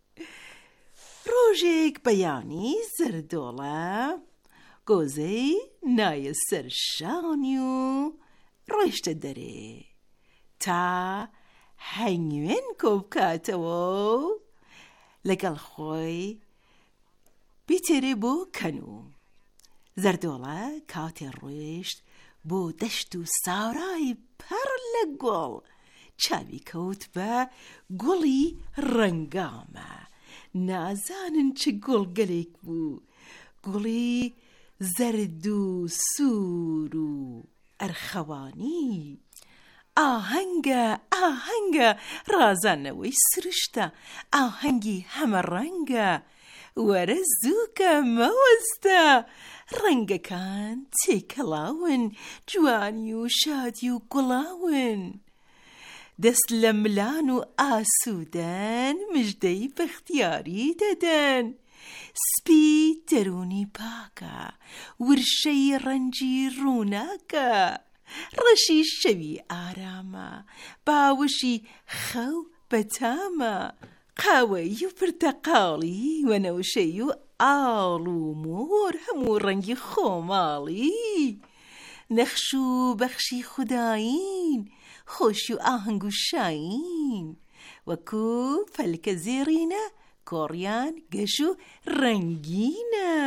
S1: ڕۆژێک بەیانی زەردۆڵە گۆزەی نایە سەر شانی و ڕۆیشتە دەرێ تا هەنگوێن کۆبکاتەوە و لەگەڵ خۆی بیتێرێ بۆ کەنوو. زەردۆڵە کاتێ ڕۆیشت بۆ دەشت و ساورای پەڕ لە گوڵ، چاوی کەوت بە گوڵی ڕەنگامە، نازانن چ گوڵگەلێک بوو، گوڵی زەرد و سوور و ئەرخەوانی. ئاهەنگە ئاهەنگە ڕازانەوەی سرشتە ئاهەنگی هەمە ڕەنگە وەرە زووکە مەوەستە ڕەنگەکان تێکەڵاون جوانی و شادی و گوڵاون دەست لە ملان و ئاسوودەن مژدەی بەختیاری دەدەن سپی دەرونی پاکە ورشەی ڕەنجی ڕووناکە ڕەشی شەوی ئارامە باوشی خەو بەتامە قاوەی و پرتەقاڵی وەنەوشەی و ئاڵ و مۆر هەموو ڕەنگی خۆماڵی نەخش و بەخشی خوداین خۆشی و ئاهەنگ و شاین وەکو فەلکە زێڕینە کۆڕیان گەش و ڕەنگینە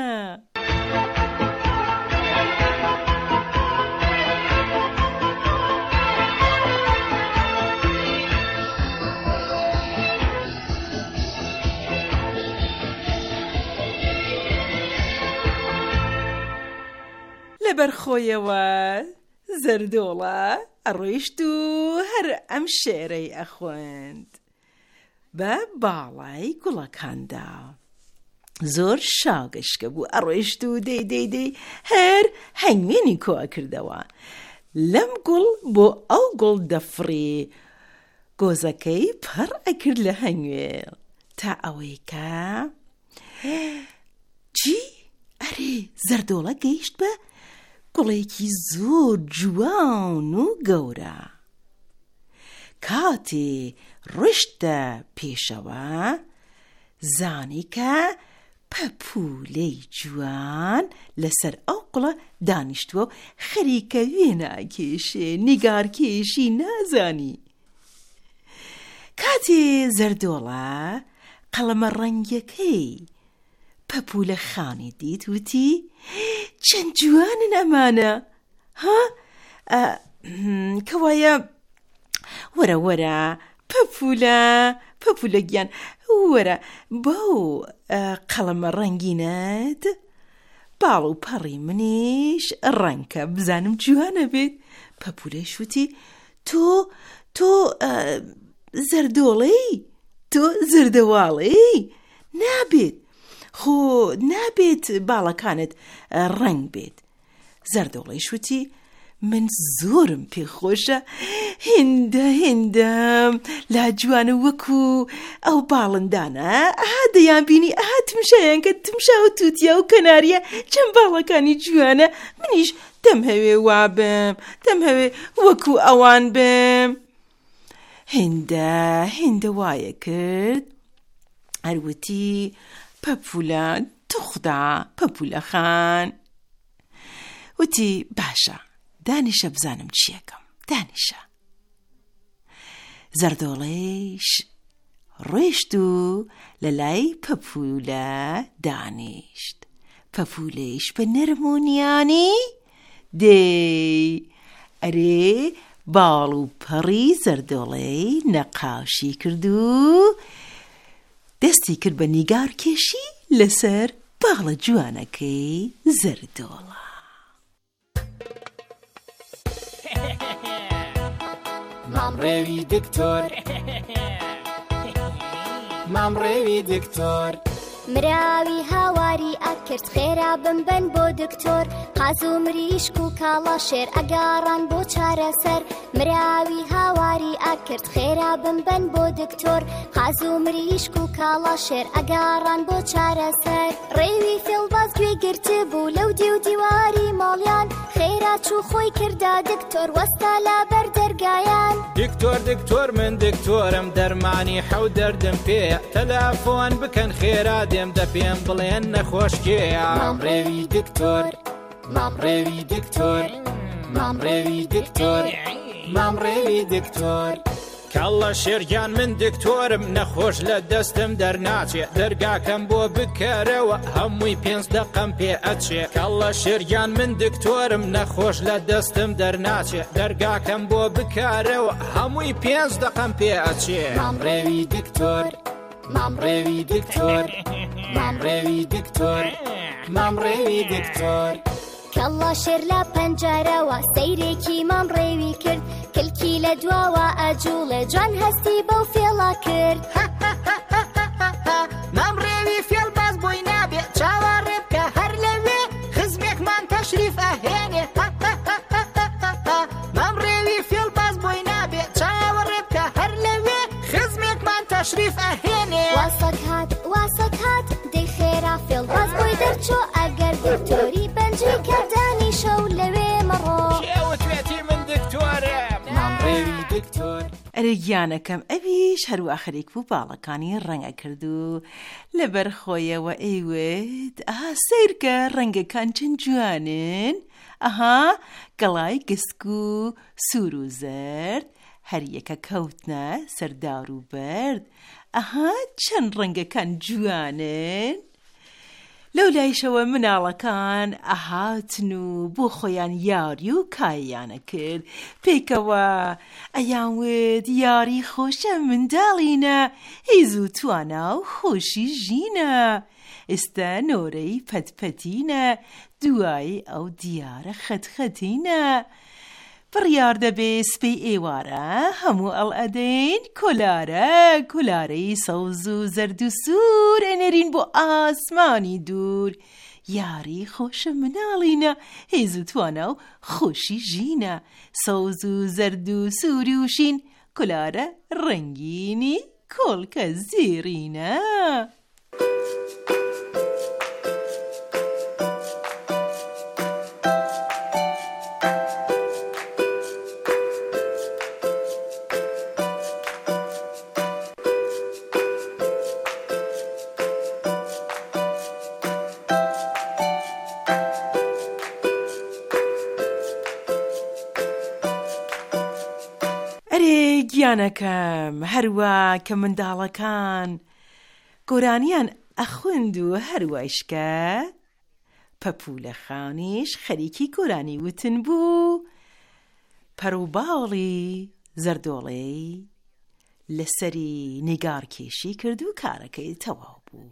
S1: لەبەر خۆیەوە زەردۆڵە ئەڕۆیشت و هەر ئەم شێرەی ئەخوێند بە باڵای گوڵەکاندا زۆر شاگەشکە بوو ئەڕۆیشت و دەی دەی دەی هەر هەنگوێنی کۆ کردەوە لەم گوڵ بۆ ئەو گوڵ دەفڕی گۆزەکەی پڕ ئەکرد لە هەنگوێن تا ئەوەی کە چی؟ ئەرێ زەردۆڵە گەیشت بە گوڵێکی زۆر جوان و گەورە کاتێ ڕشتە پێشەوە زانی کە پەپولەی جوان لەسەر ئەو قوڵە دانیشتووە و خەریکە وێناکێشێ نیگارکێشی نازانی کاتێ زەردۆڵە قەڵەمە ڕەنگیەکەی پەپولە خانی دیت وتی چەند جوانن ئەمانە ها کەوایە وەرە وەرە پەپولە پەپولە گیان وەرە بەو قەڵەمە ڕەنگینەت باڵ و پەڕی منیش ڕەنکە بزانم جوانە بێت پەپولەی شوتی تۆ تۆ زەردۆڵەی تۆ زەردەواڵەی نابێت خۆ نابێت باڵەکانت ڕەنگ بێت زەردۆڵەی شوتی من زۆرم پێخۆشە هێندە هێندەم لا جوانە وەکو ئەو باڵندانە ئەها دەیان بینی ئەها تمشایان کە تمشا و تووتیا و کەناریە چەند باڵەکانی جوانە منیش دەم هەوێ وا بم دەم هەوێ وەکو ئەوان بم هێندە هێندە وایە کرد هەروتی پەپولە توخدا پەپولە خان وتی باشە دانیشە بزانم چیەکەم دانیشە زەردۆڵەیش ڕۆیشت و لە لای پەپولە دانیشت پەپولەیش بە نەرمونیانی دێ ئەرێ باڵ و پەڕی زەردۆڵەی نەقاشی کرد و دەستی کرد بە نیگارکێشی لەسەر باڵە جوانەکەی زەردۆڵە
S16: مامڕێوی دکتۆر مامڕێوی دکتۆر مراوی هاواری ئەکرد خێرا بمبەن بۆ دکتۆر قاز و مریشک و کاڵا شێر ئەگاڕان بۆ چارەسەر مراوی هاواری ئەکرد خێرا بمبەن بۆ دکتۆر قاز و مریشک و کاڵا شێر ئەگاڕان بۆ چارەسەر ڕێوی فێڵباز گوێ گرتە بوو لەو دی و دیواری ماڵیان خێرا چوو خۆی کردا دکتۆر وەستا لا بەر دەرگایان
S17: دکتۆر دکتۆر من دکتۆرم دەرمانی حەو دەردم پێیە تەلەفۆن بکەن خێرا دێم دە پێم بڵێن نەخۆشکێیە
S16: مامڕێوی دکتۆر مامڕێوی دکتۆر مامڕێوی دکتۆر مامڕێوی دکتۆر
S17: کەڵە شێرگیان من دکتۆرم نەخۆش لە دەستم دەرناچێ دەرگاکەم بۆ بکەرەوە هەمووی پێنج دەقەم پێ ئەچێ کەڵە شێرگیان من دکتۆرم نەخۆش لە دەستم دەرناچێ دەرگاکەم بۆ بکارەوە هەمووی پێنج دەقەم پێ ئەچێ
S16: مامڕێوی دکتۆر مامڕێوی دکتۆر مامڕێوی دکتۆر مامڕێوی دکتۆر کەڵا شێر لە پەنجەرەوە سەیرێکی مامڕێوی کرد کلکی لە دواوە ئەجوڵێ جوان هەستی بەو فێڵا کرد
S17: مەمڕێوی فێڵ باز بۆی نابێ چاوە ڕێبکە هەر لەوێ خزمێکمان تەشریف ئەهێنێ مەمڕێوی فێڵ باز بۆی نابێ چاوە ڕێبکە هەر لەوێ خزمێکمان تەشریف ئەهێنێ
S16: واسەک هات واسەک هات دەی خێرا فێڵ باز بۆی دەرچۆ ئەگەر دکتۆری بەنجی کەدانی شەو لەوێ مەڕۆ
S17: کێوتوێتی من دکتۆرم مەمڕێوی دکتۆر
S1: ئەرێ گیانەکەم ئەویش هەروە خەریک بوو باڵەکانی ڕەنگە کرد و لەبەر خۆیەوە ئەیوێت ئەها سیرکە ڕەنگەکان چەند جوانن ئەها گەڵای گسک و سوور و زەرد هەر یەکە کەوتنە سەردار و بەرد ئەها چەند ڕەنگەکان جوانن لەو لایشەوە مناڵەکان ئەهاتن و بۆ خۆیان یاری و کاییانە کرد پێکەوە ئەیانوت یاری خۆشە منداڵینە هیز و توانا و خۆشی ژینە ئێستا نۆرەی پەتپەتینە دوای ئەو دیارە خەتخەتینە بڕیار دەبێ سپەی ئێوارە هەموو ئەڵ ئەدەین کۆلارە کۆلارەی سەوز و زەرد و سوور ئەنێرین بۆ ئاسمانی دوور یاری خۆشە مناڵینە هێز و توانە و خۆشی ژینە سەوز و زەرد و سووری و شین کۆلارە ڕەنگینی کۆڵکە زێڕینە گیانەکەم هەروە کە منداڵەکان گۆرانیان ئەخوند و هەروایشکە پەپوولە خانیش خەریکی گۆرانی وتن بوو پەروباڵی زەردۆڵەی لەسەری نیگارکێشی کرد و کارەکەی تەواو بوو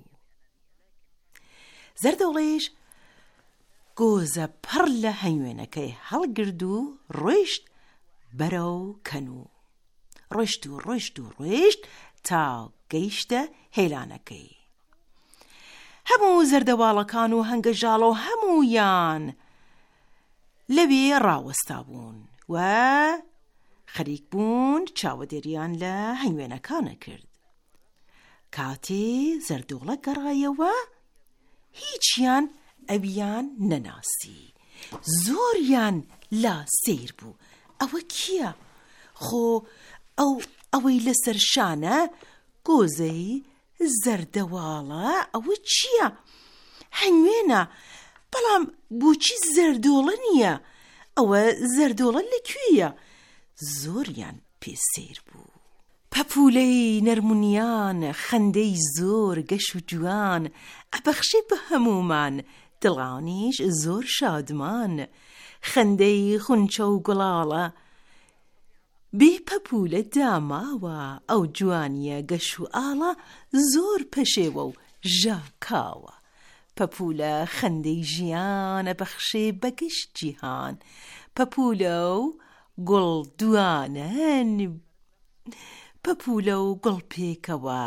S1: زەردۆڵەیش گۆزە پڕ لە هەنوێنەکەی هەڵگرد و ڕۆیشت بەرەو کەنوو ڕۆیشت و ڕۆیشت و ڕۆیشت تا گەیشتە هێلانەکەی هەموو زەردەواڵەکان و هەنگەژاڵە و هەموویان لەوێ ڕاوەستا بوون و خەریک بوون چاوەدێریان لە هەنوێنەکانە کرد کاتێ زەردۆڵە گەڕایەوە هیچیان ئەویان نەناسی زۆریان لا سیر بوو ئەوە کییە؟ خۆ ئەو ئەوەی لەسەر شانە گۆزەی زەردەواڵە ئەوە چییە؟ هەنوێنە بەڵام بۆچی زەردۆڵە نییە؟ ئەوە زەردۆڵە لەکوێیە؟ زۆریان پێسیر بوو پەپوولەی نەرمونیان خەندەی زۆر گەش و جوان ئەبەخشێ بە هەمومان دڵانیش زۆر شادمان خەندەی خونچە و گوڵاڵە بێ پەپوولە داماوە ئەو جوانیە گەش و ئاڵە زۆر پەشێوە و ژاکاوە پەپوولە خەندەی ژیانە بەخشێ بەگشت جیهان پەپوولە و گوڵ دوانن پەپوولە و گوڵ پێکەوە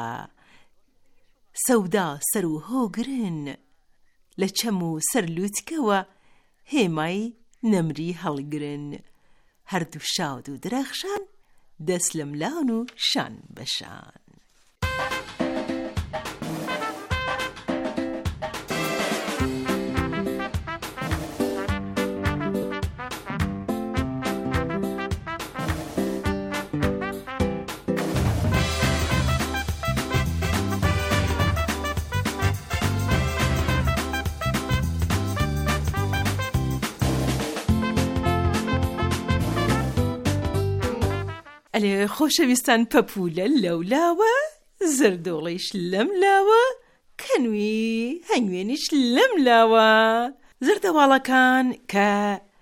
S1: سەودا سەر و هۆگرن لە چەم و سەرلووتکەوە هێمای نەمری هەڵگرن هەردوو شاد و درەخشان دەست لە ملان و شان بەشان ئەلێ خۆشەویستان پەپوولە لەولاوە زەردۆڵەیش لەم لاوە کەنووی هەنگوێنیش لەم لاوە زەردەواڵەکان کە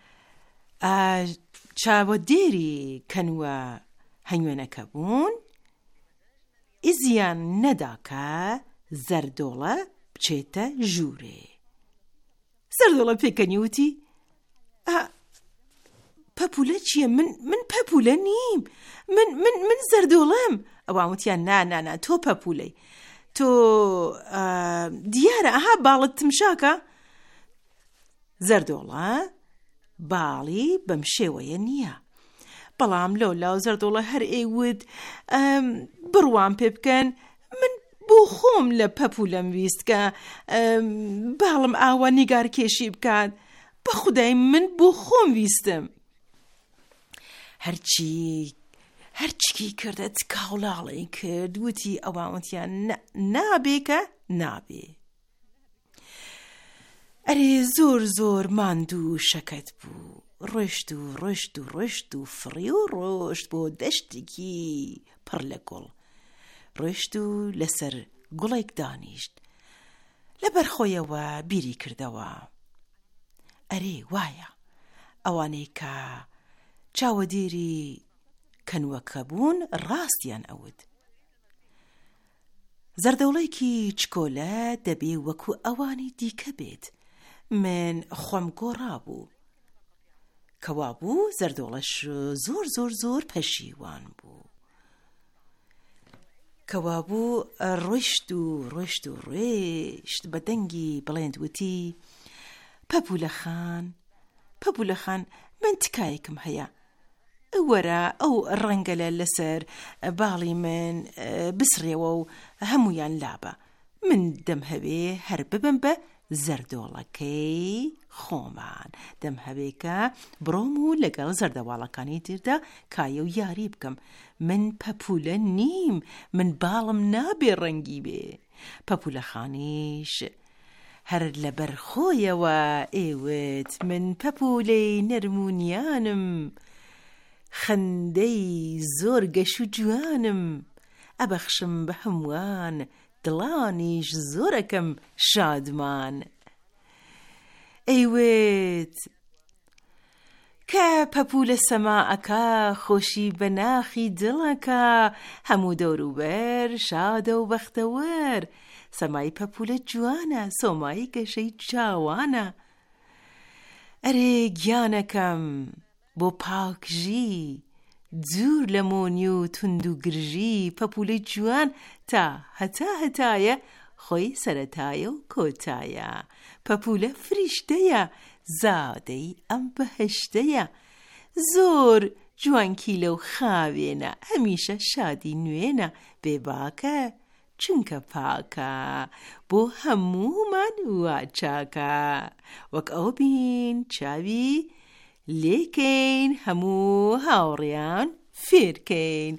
S1: چاوەدێری کەنووە هەنگوێنەکە بوون ئیزیان نەدا کە زەردۆڵە بچێتە ژوورێ زەردۆڵە پێکەنیوتی پەپولە چییە؟ من من پەپولە نیم، من من من زەردۆڵەم. ئەوان وتیان نا نا نا تۆ پەپولەی، تۆ دیارە ئەها باڵت تمشاکە. زەردۆڵە باڵی بەم شێوەیە نییە، بەڵام لەو لاو زەردۆڵە هەر ئێوت بڕوان پێ بکەن، من بۆ خۆم لە پەپولەم ویست کە باڵم ئاوا نیگار کێشی بکات، بە خودای من بۆ خۆم ویستم. هەرچی هەرچکی کردە کاوڵاڵی کرد، وتی ئەوانوتیان نابێکە نابێ. ئەرێ زۆر زۆر ماند و شەکەت بوو، ڕۆشت و ڕۆشت و ڕۆشت و فڕی و ڕۆشت بۆ دەشتێکی پڕ لە گوڵ. ڕۆشت و لەسەر گوڵێک دانیشت، لەبەر خۆیەوە بیری کردەوە ئەرێ وایە ئەوانەی کە چاوەدێری کەنوەکە بوون ڕاستیان ئەوت. زەردەوڵێکی چکۆلە دەبێ وەکو ئەوانی دیکە بێت. من خۆم گۆڕا بوو، کەوا بوو زەردۆڵەش زۆر زۆر زۆر پەشیوان بوو. کەوا بوو ڕۆیشت و ڕۆیشت و ڕۆیشت بە دەنگی بڵێند وتی پەپولە خان، پەپولە خان، من تکایەکم هەیە، وەرە ئەو ڕەنگەلە لەسەر باڵی من بسڕێەوە و هەمویان لابە. من دەم هەوێ هەر ببم بە زەردۆڵەکەی خۆمان، دەم هەوێکە بڕۆم و لەگەڵ زەردەواڵەکانی تردا کایە و یاری بکەم. من پەپولە نیم، من باڵم نابێ ڕەنگی بێ. پەپولە خانیش هەر لەبەر خۆیەوە ئێوت من پەپولەی نەرمونیانم، خەندەی زۆر گەش و جوانم، ئەبەخشم بە هەمووان، دڵانیش زۆرەکەم شادمان. ئەیوێت کە پەپولە سەماعەکە خۆشی بە ناخی دڵەکە، هەموو دەوروبەر شادە و بەختەوەر. سەمای پەپولە جوانە، سۆمایی گەشەی چاوانە. ئەرێ گیانەکەم بۆ پاکژی، جوور لە مۆنی و تند و گرژی، پەپولەی جوان تا هەتا هەتایە، خۆی سەرەتایە و کۆتایە. پەپولە فریشتەیە، زادەی ئەم بەهەشتەیە، زۆر جوانکی لەو خاوێنە، هەمیشە شادی نوێنە، بێباکە چونکە پاکە، بۆ هەموومان وا چاکە. وەک ئەو بین چاوی لێکەین، هەموو هاوڕێیان فێرکەین.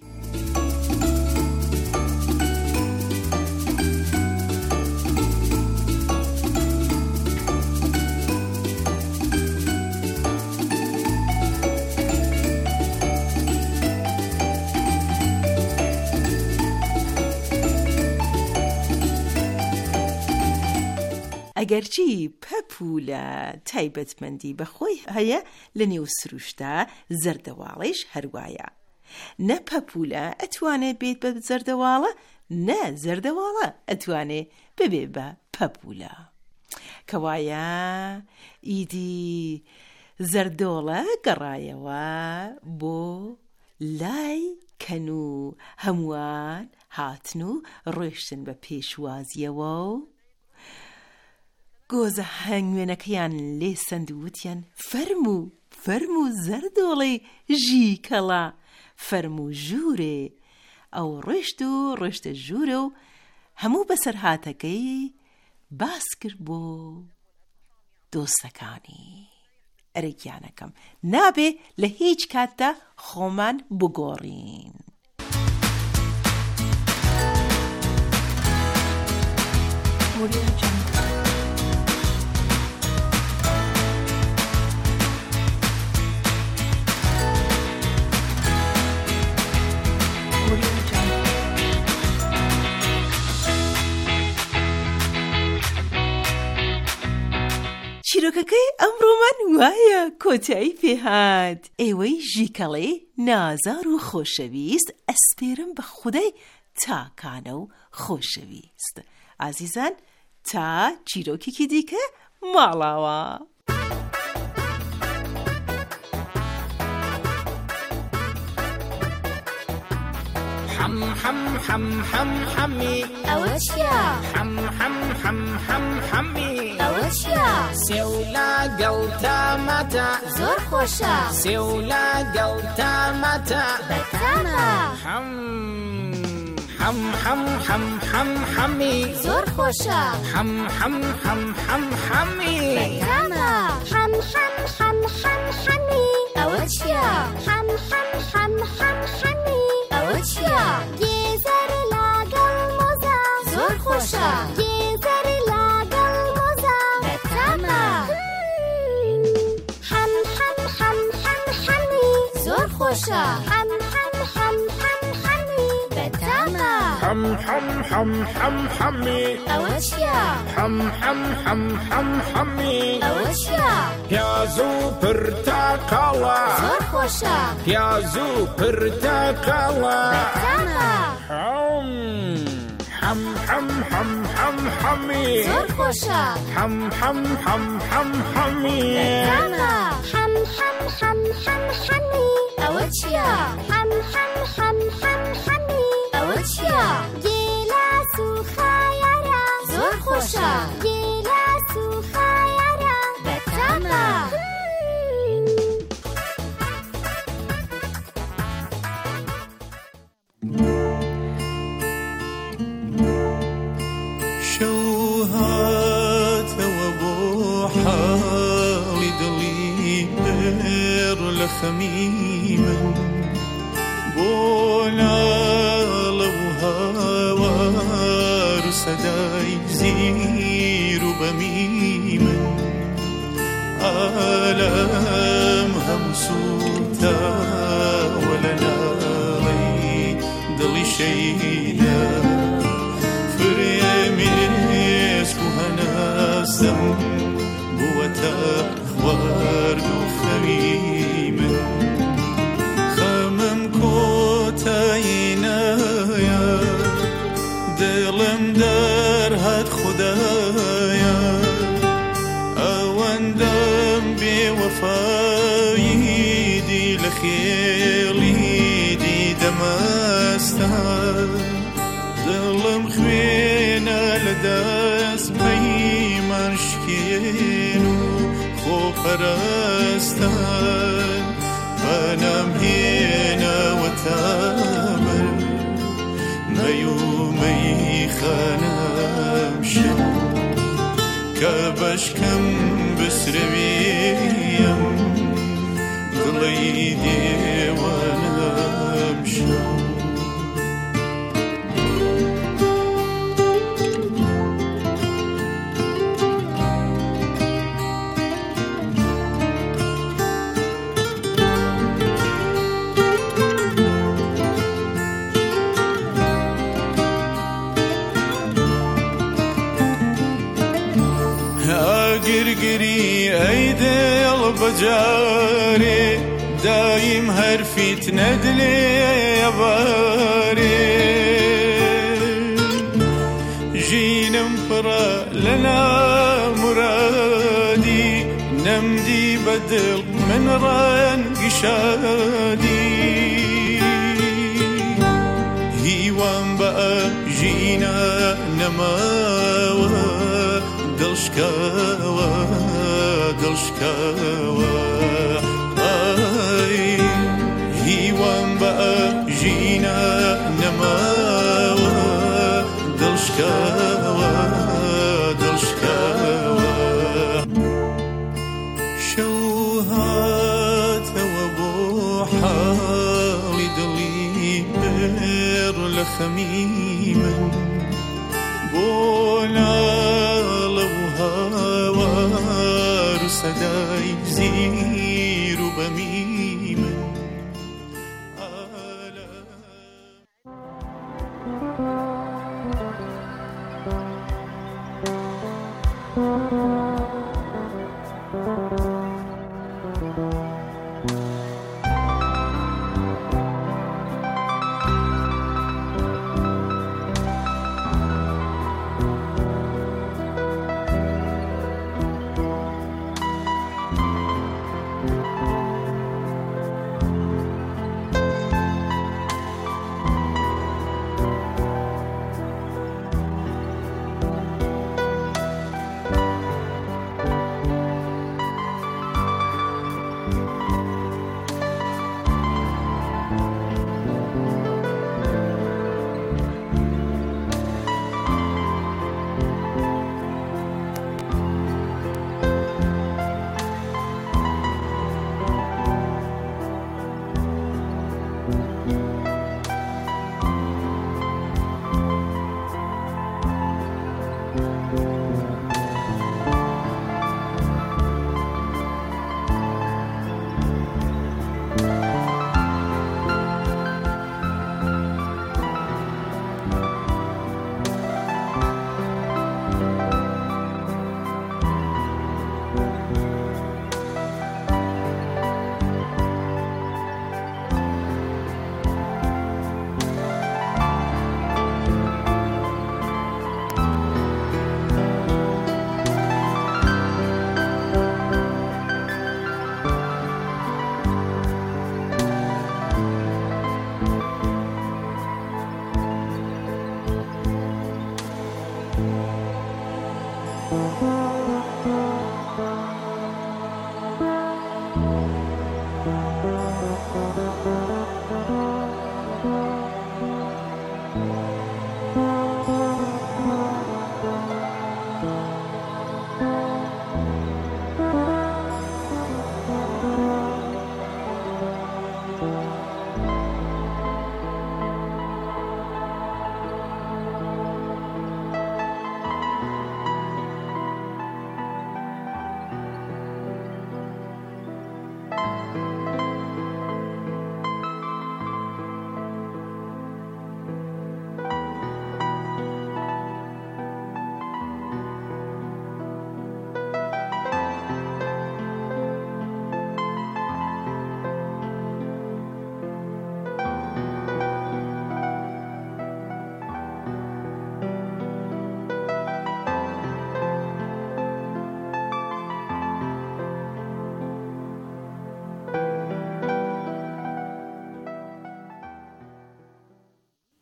S1: ئەگەرچی پەپولە تایبەتمەندی بەخۆی هەیە، لە نێو سروشتە زەردەواڵیش هەروایە. نە پەپولە ئەتوانێت بێت بە زەردەواڵە، نە زەردەواڵە ئەتوانێت ببێ بە پەپولە. کەوایە ئیدی زەردۆڵە گەڕایەوە بۆ لای کەن و هەمووان هاتن و ڕۆیشتن بە پێشوازیەوە و گۆزە هەنگوێنەکەیان لێ سندووتیان فەرموو فەرموو زەردۆڵی ژی کەڵا، فەرموو ژوورێ. ئەو ڕۆیشت و ڕۆیشتە ژوورە و هەموو بەسەر هاتەکەی باس کرد بۆ دۆستەکانی. ئەرێکیانەکەم نابێ لە هیچ کاتدا خۆمان بگۆڕین. چیرۆکەکەی ئەمڕۆمان وایە کۆتایی پێهات. ئێوەی ژیکەڵێ نازار و خۆشەویست، ئەسپێرم بە خودەی تاکانە و خۆشەویست. ئازیزان، تا چیرۆکێکی دیکە ماڵاوە.
S17: حم حم حم حم حمي
S16: أوشيا
S17: حم حم حم حم حمي
S16: أوشيا
S17: سيولا قلتا متى
S16: زور خوشا
S17: سيولا قلتا متى
S16: بتاما
S17: حم حم حم حم حم حمي
S16: زور خوشا
S17: حم حم حم حم حمي
S16: بتاما حم حم حم حم حمي أوشيا حم حم حم حم حمي أوشيا جيزر لاقل موزا زور خوشا جيزر لاقل موزا بتاما حم حم حم حم حمي زور خوشا حم حم حم حم حمي بتاما
S17: حم حم حم حم حمي
S16: أوشيا
S17: حم حم حم حم حمي
S16: أوشيا
S17: بيازو برتقالا
S16: زور خوشا
S17: بيازو برتقالا
S16: بتاما
S17: حم حم حم حم حم حمي
S16: زور خوشا
S17: حم حم حم حم حمي
S16: بتاما حم حم حم حم حمي أوشيا حم حم حم حم حمي أوشيا جيلاسو خيارا زور خوشا جيلاسو خيارا بتاما
S18: شوهاتەوە بۆ حاڵی دڵی پێڕ لە خەمی من بۆ ناڵە و هاوار و سەدای زیر و بەمی من ئالەم هەموو سوتاوە لە ناڵەی دڵی شەیدا هەناسم بووەتە خوارد و خەوی من خەمم کۆتایی نایە دڵم دەرهات خودایە ئەوەندەم بێوەفایی دی لە خێڵی دی دەمەستە دڵم خوێنە لە دەست پەیمانشکێن و خۆپەرستان بەنام هێنەوە تامر مەی و مەیخانەم شەو کە بەشکەم بسرەوێیم دڵی دێوانەم شەو گرگری ئەی دڵ بەجارێ دایم هەرفیت نەدلێ ئەبارێ ژینم پڕە لە نامورادی نەمدی بەدڵ من ڕەنگی شادی هیوام بە ژینە نەماوە دڵشکاوە دڵشکاوە ئای هیوام بە ژینە نەماوە دڵشکاوە دڵشکاوە شەو هاتەوە بۆ حاڵی دڵی پێڕ لە خەمی من بۆ ناڵە و هاوار و سەدای زیر و بەمی من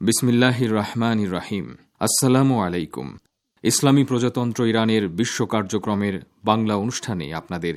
S19: বিসমিল্লাহির রহমানির রহিম। আসসালামু আলাইকুম। ইসলামী প্রজাতন্ত্র ইরানের বিশ্ব কার্যক্রমের বাংলা অনুষ্ঠানে আপনাদের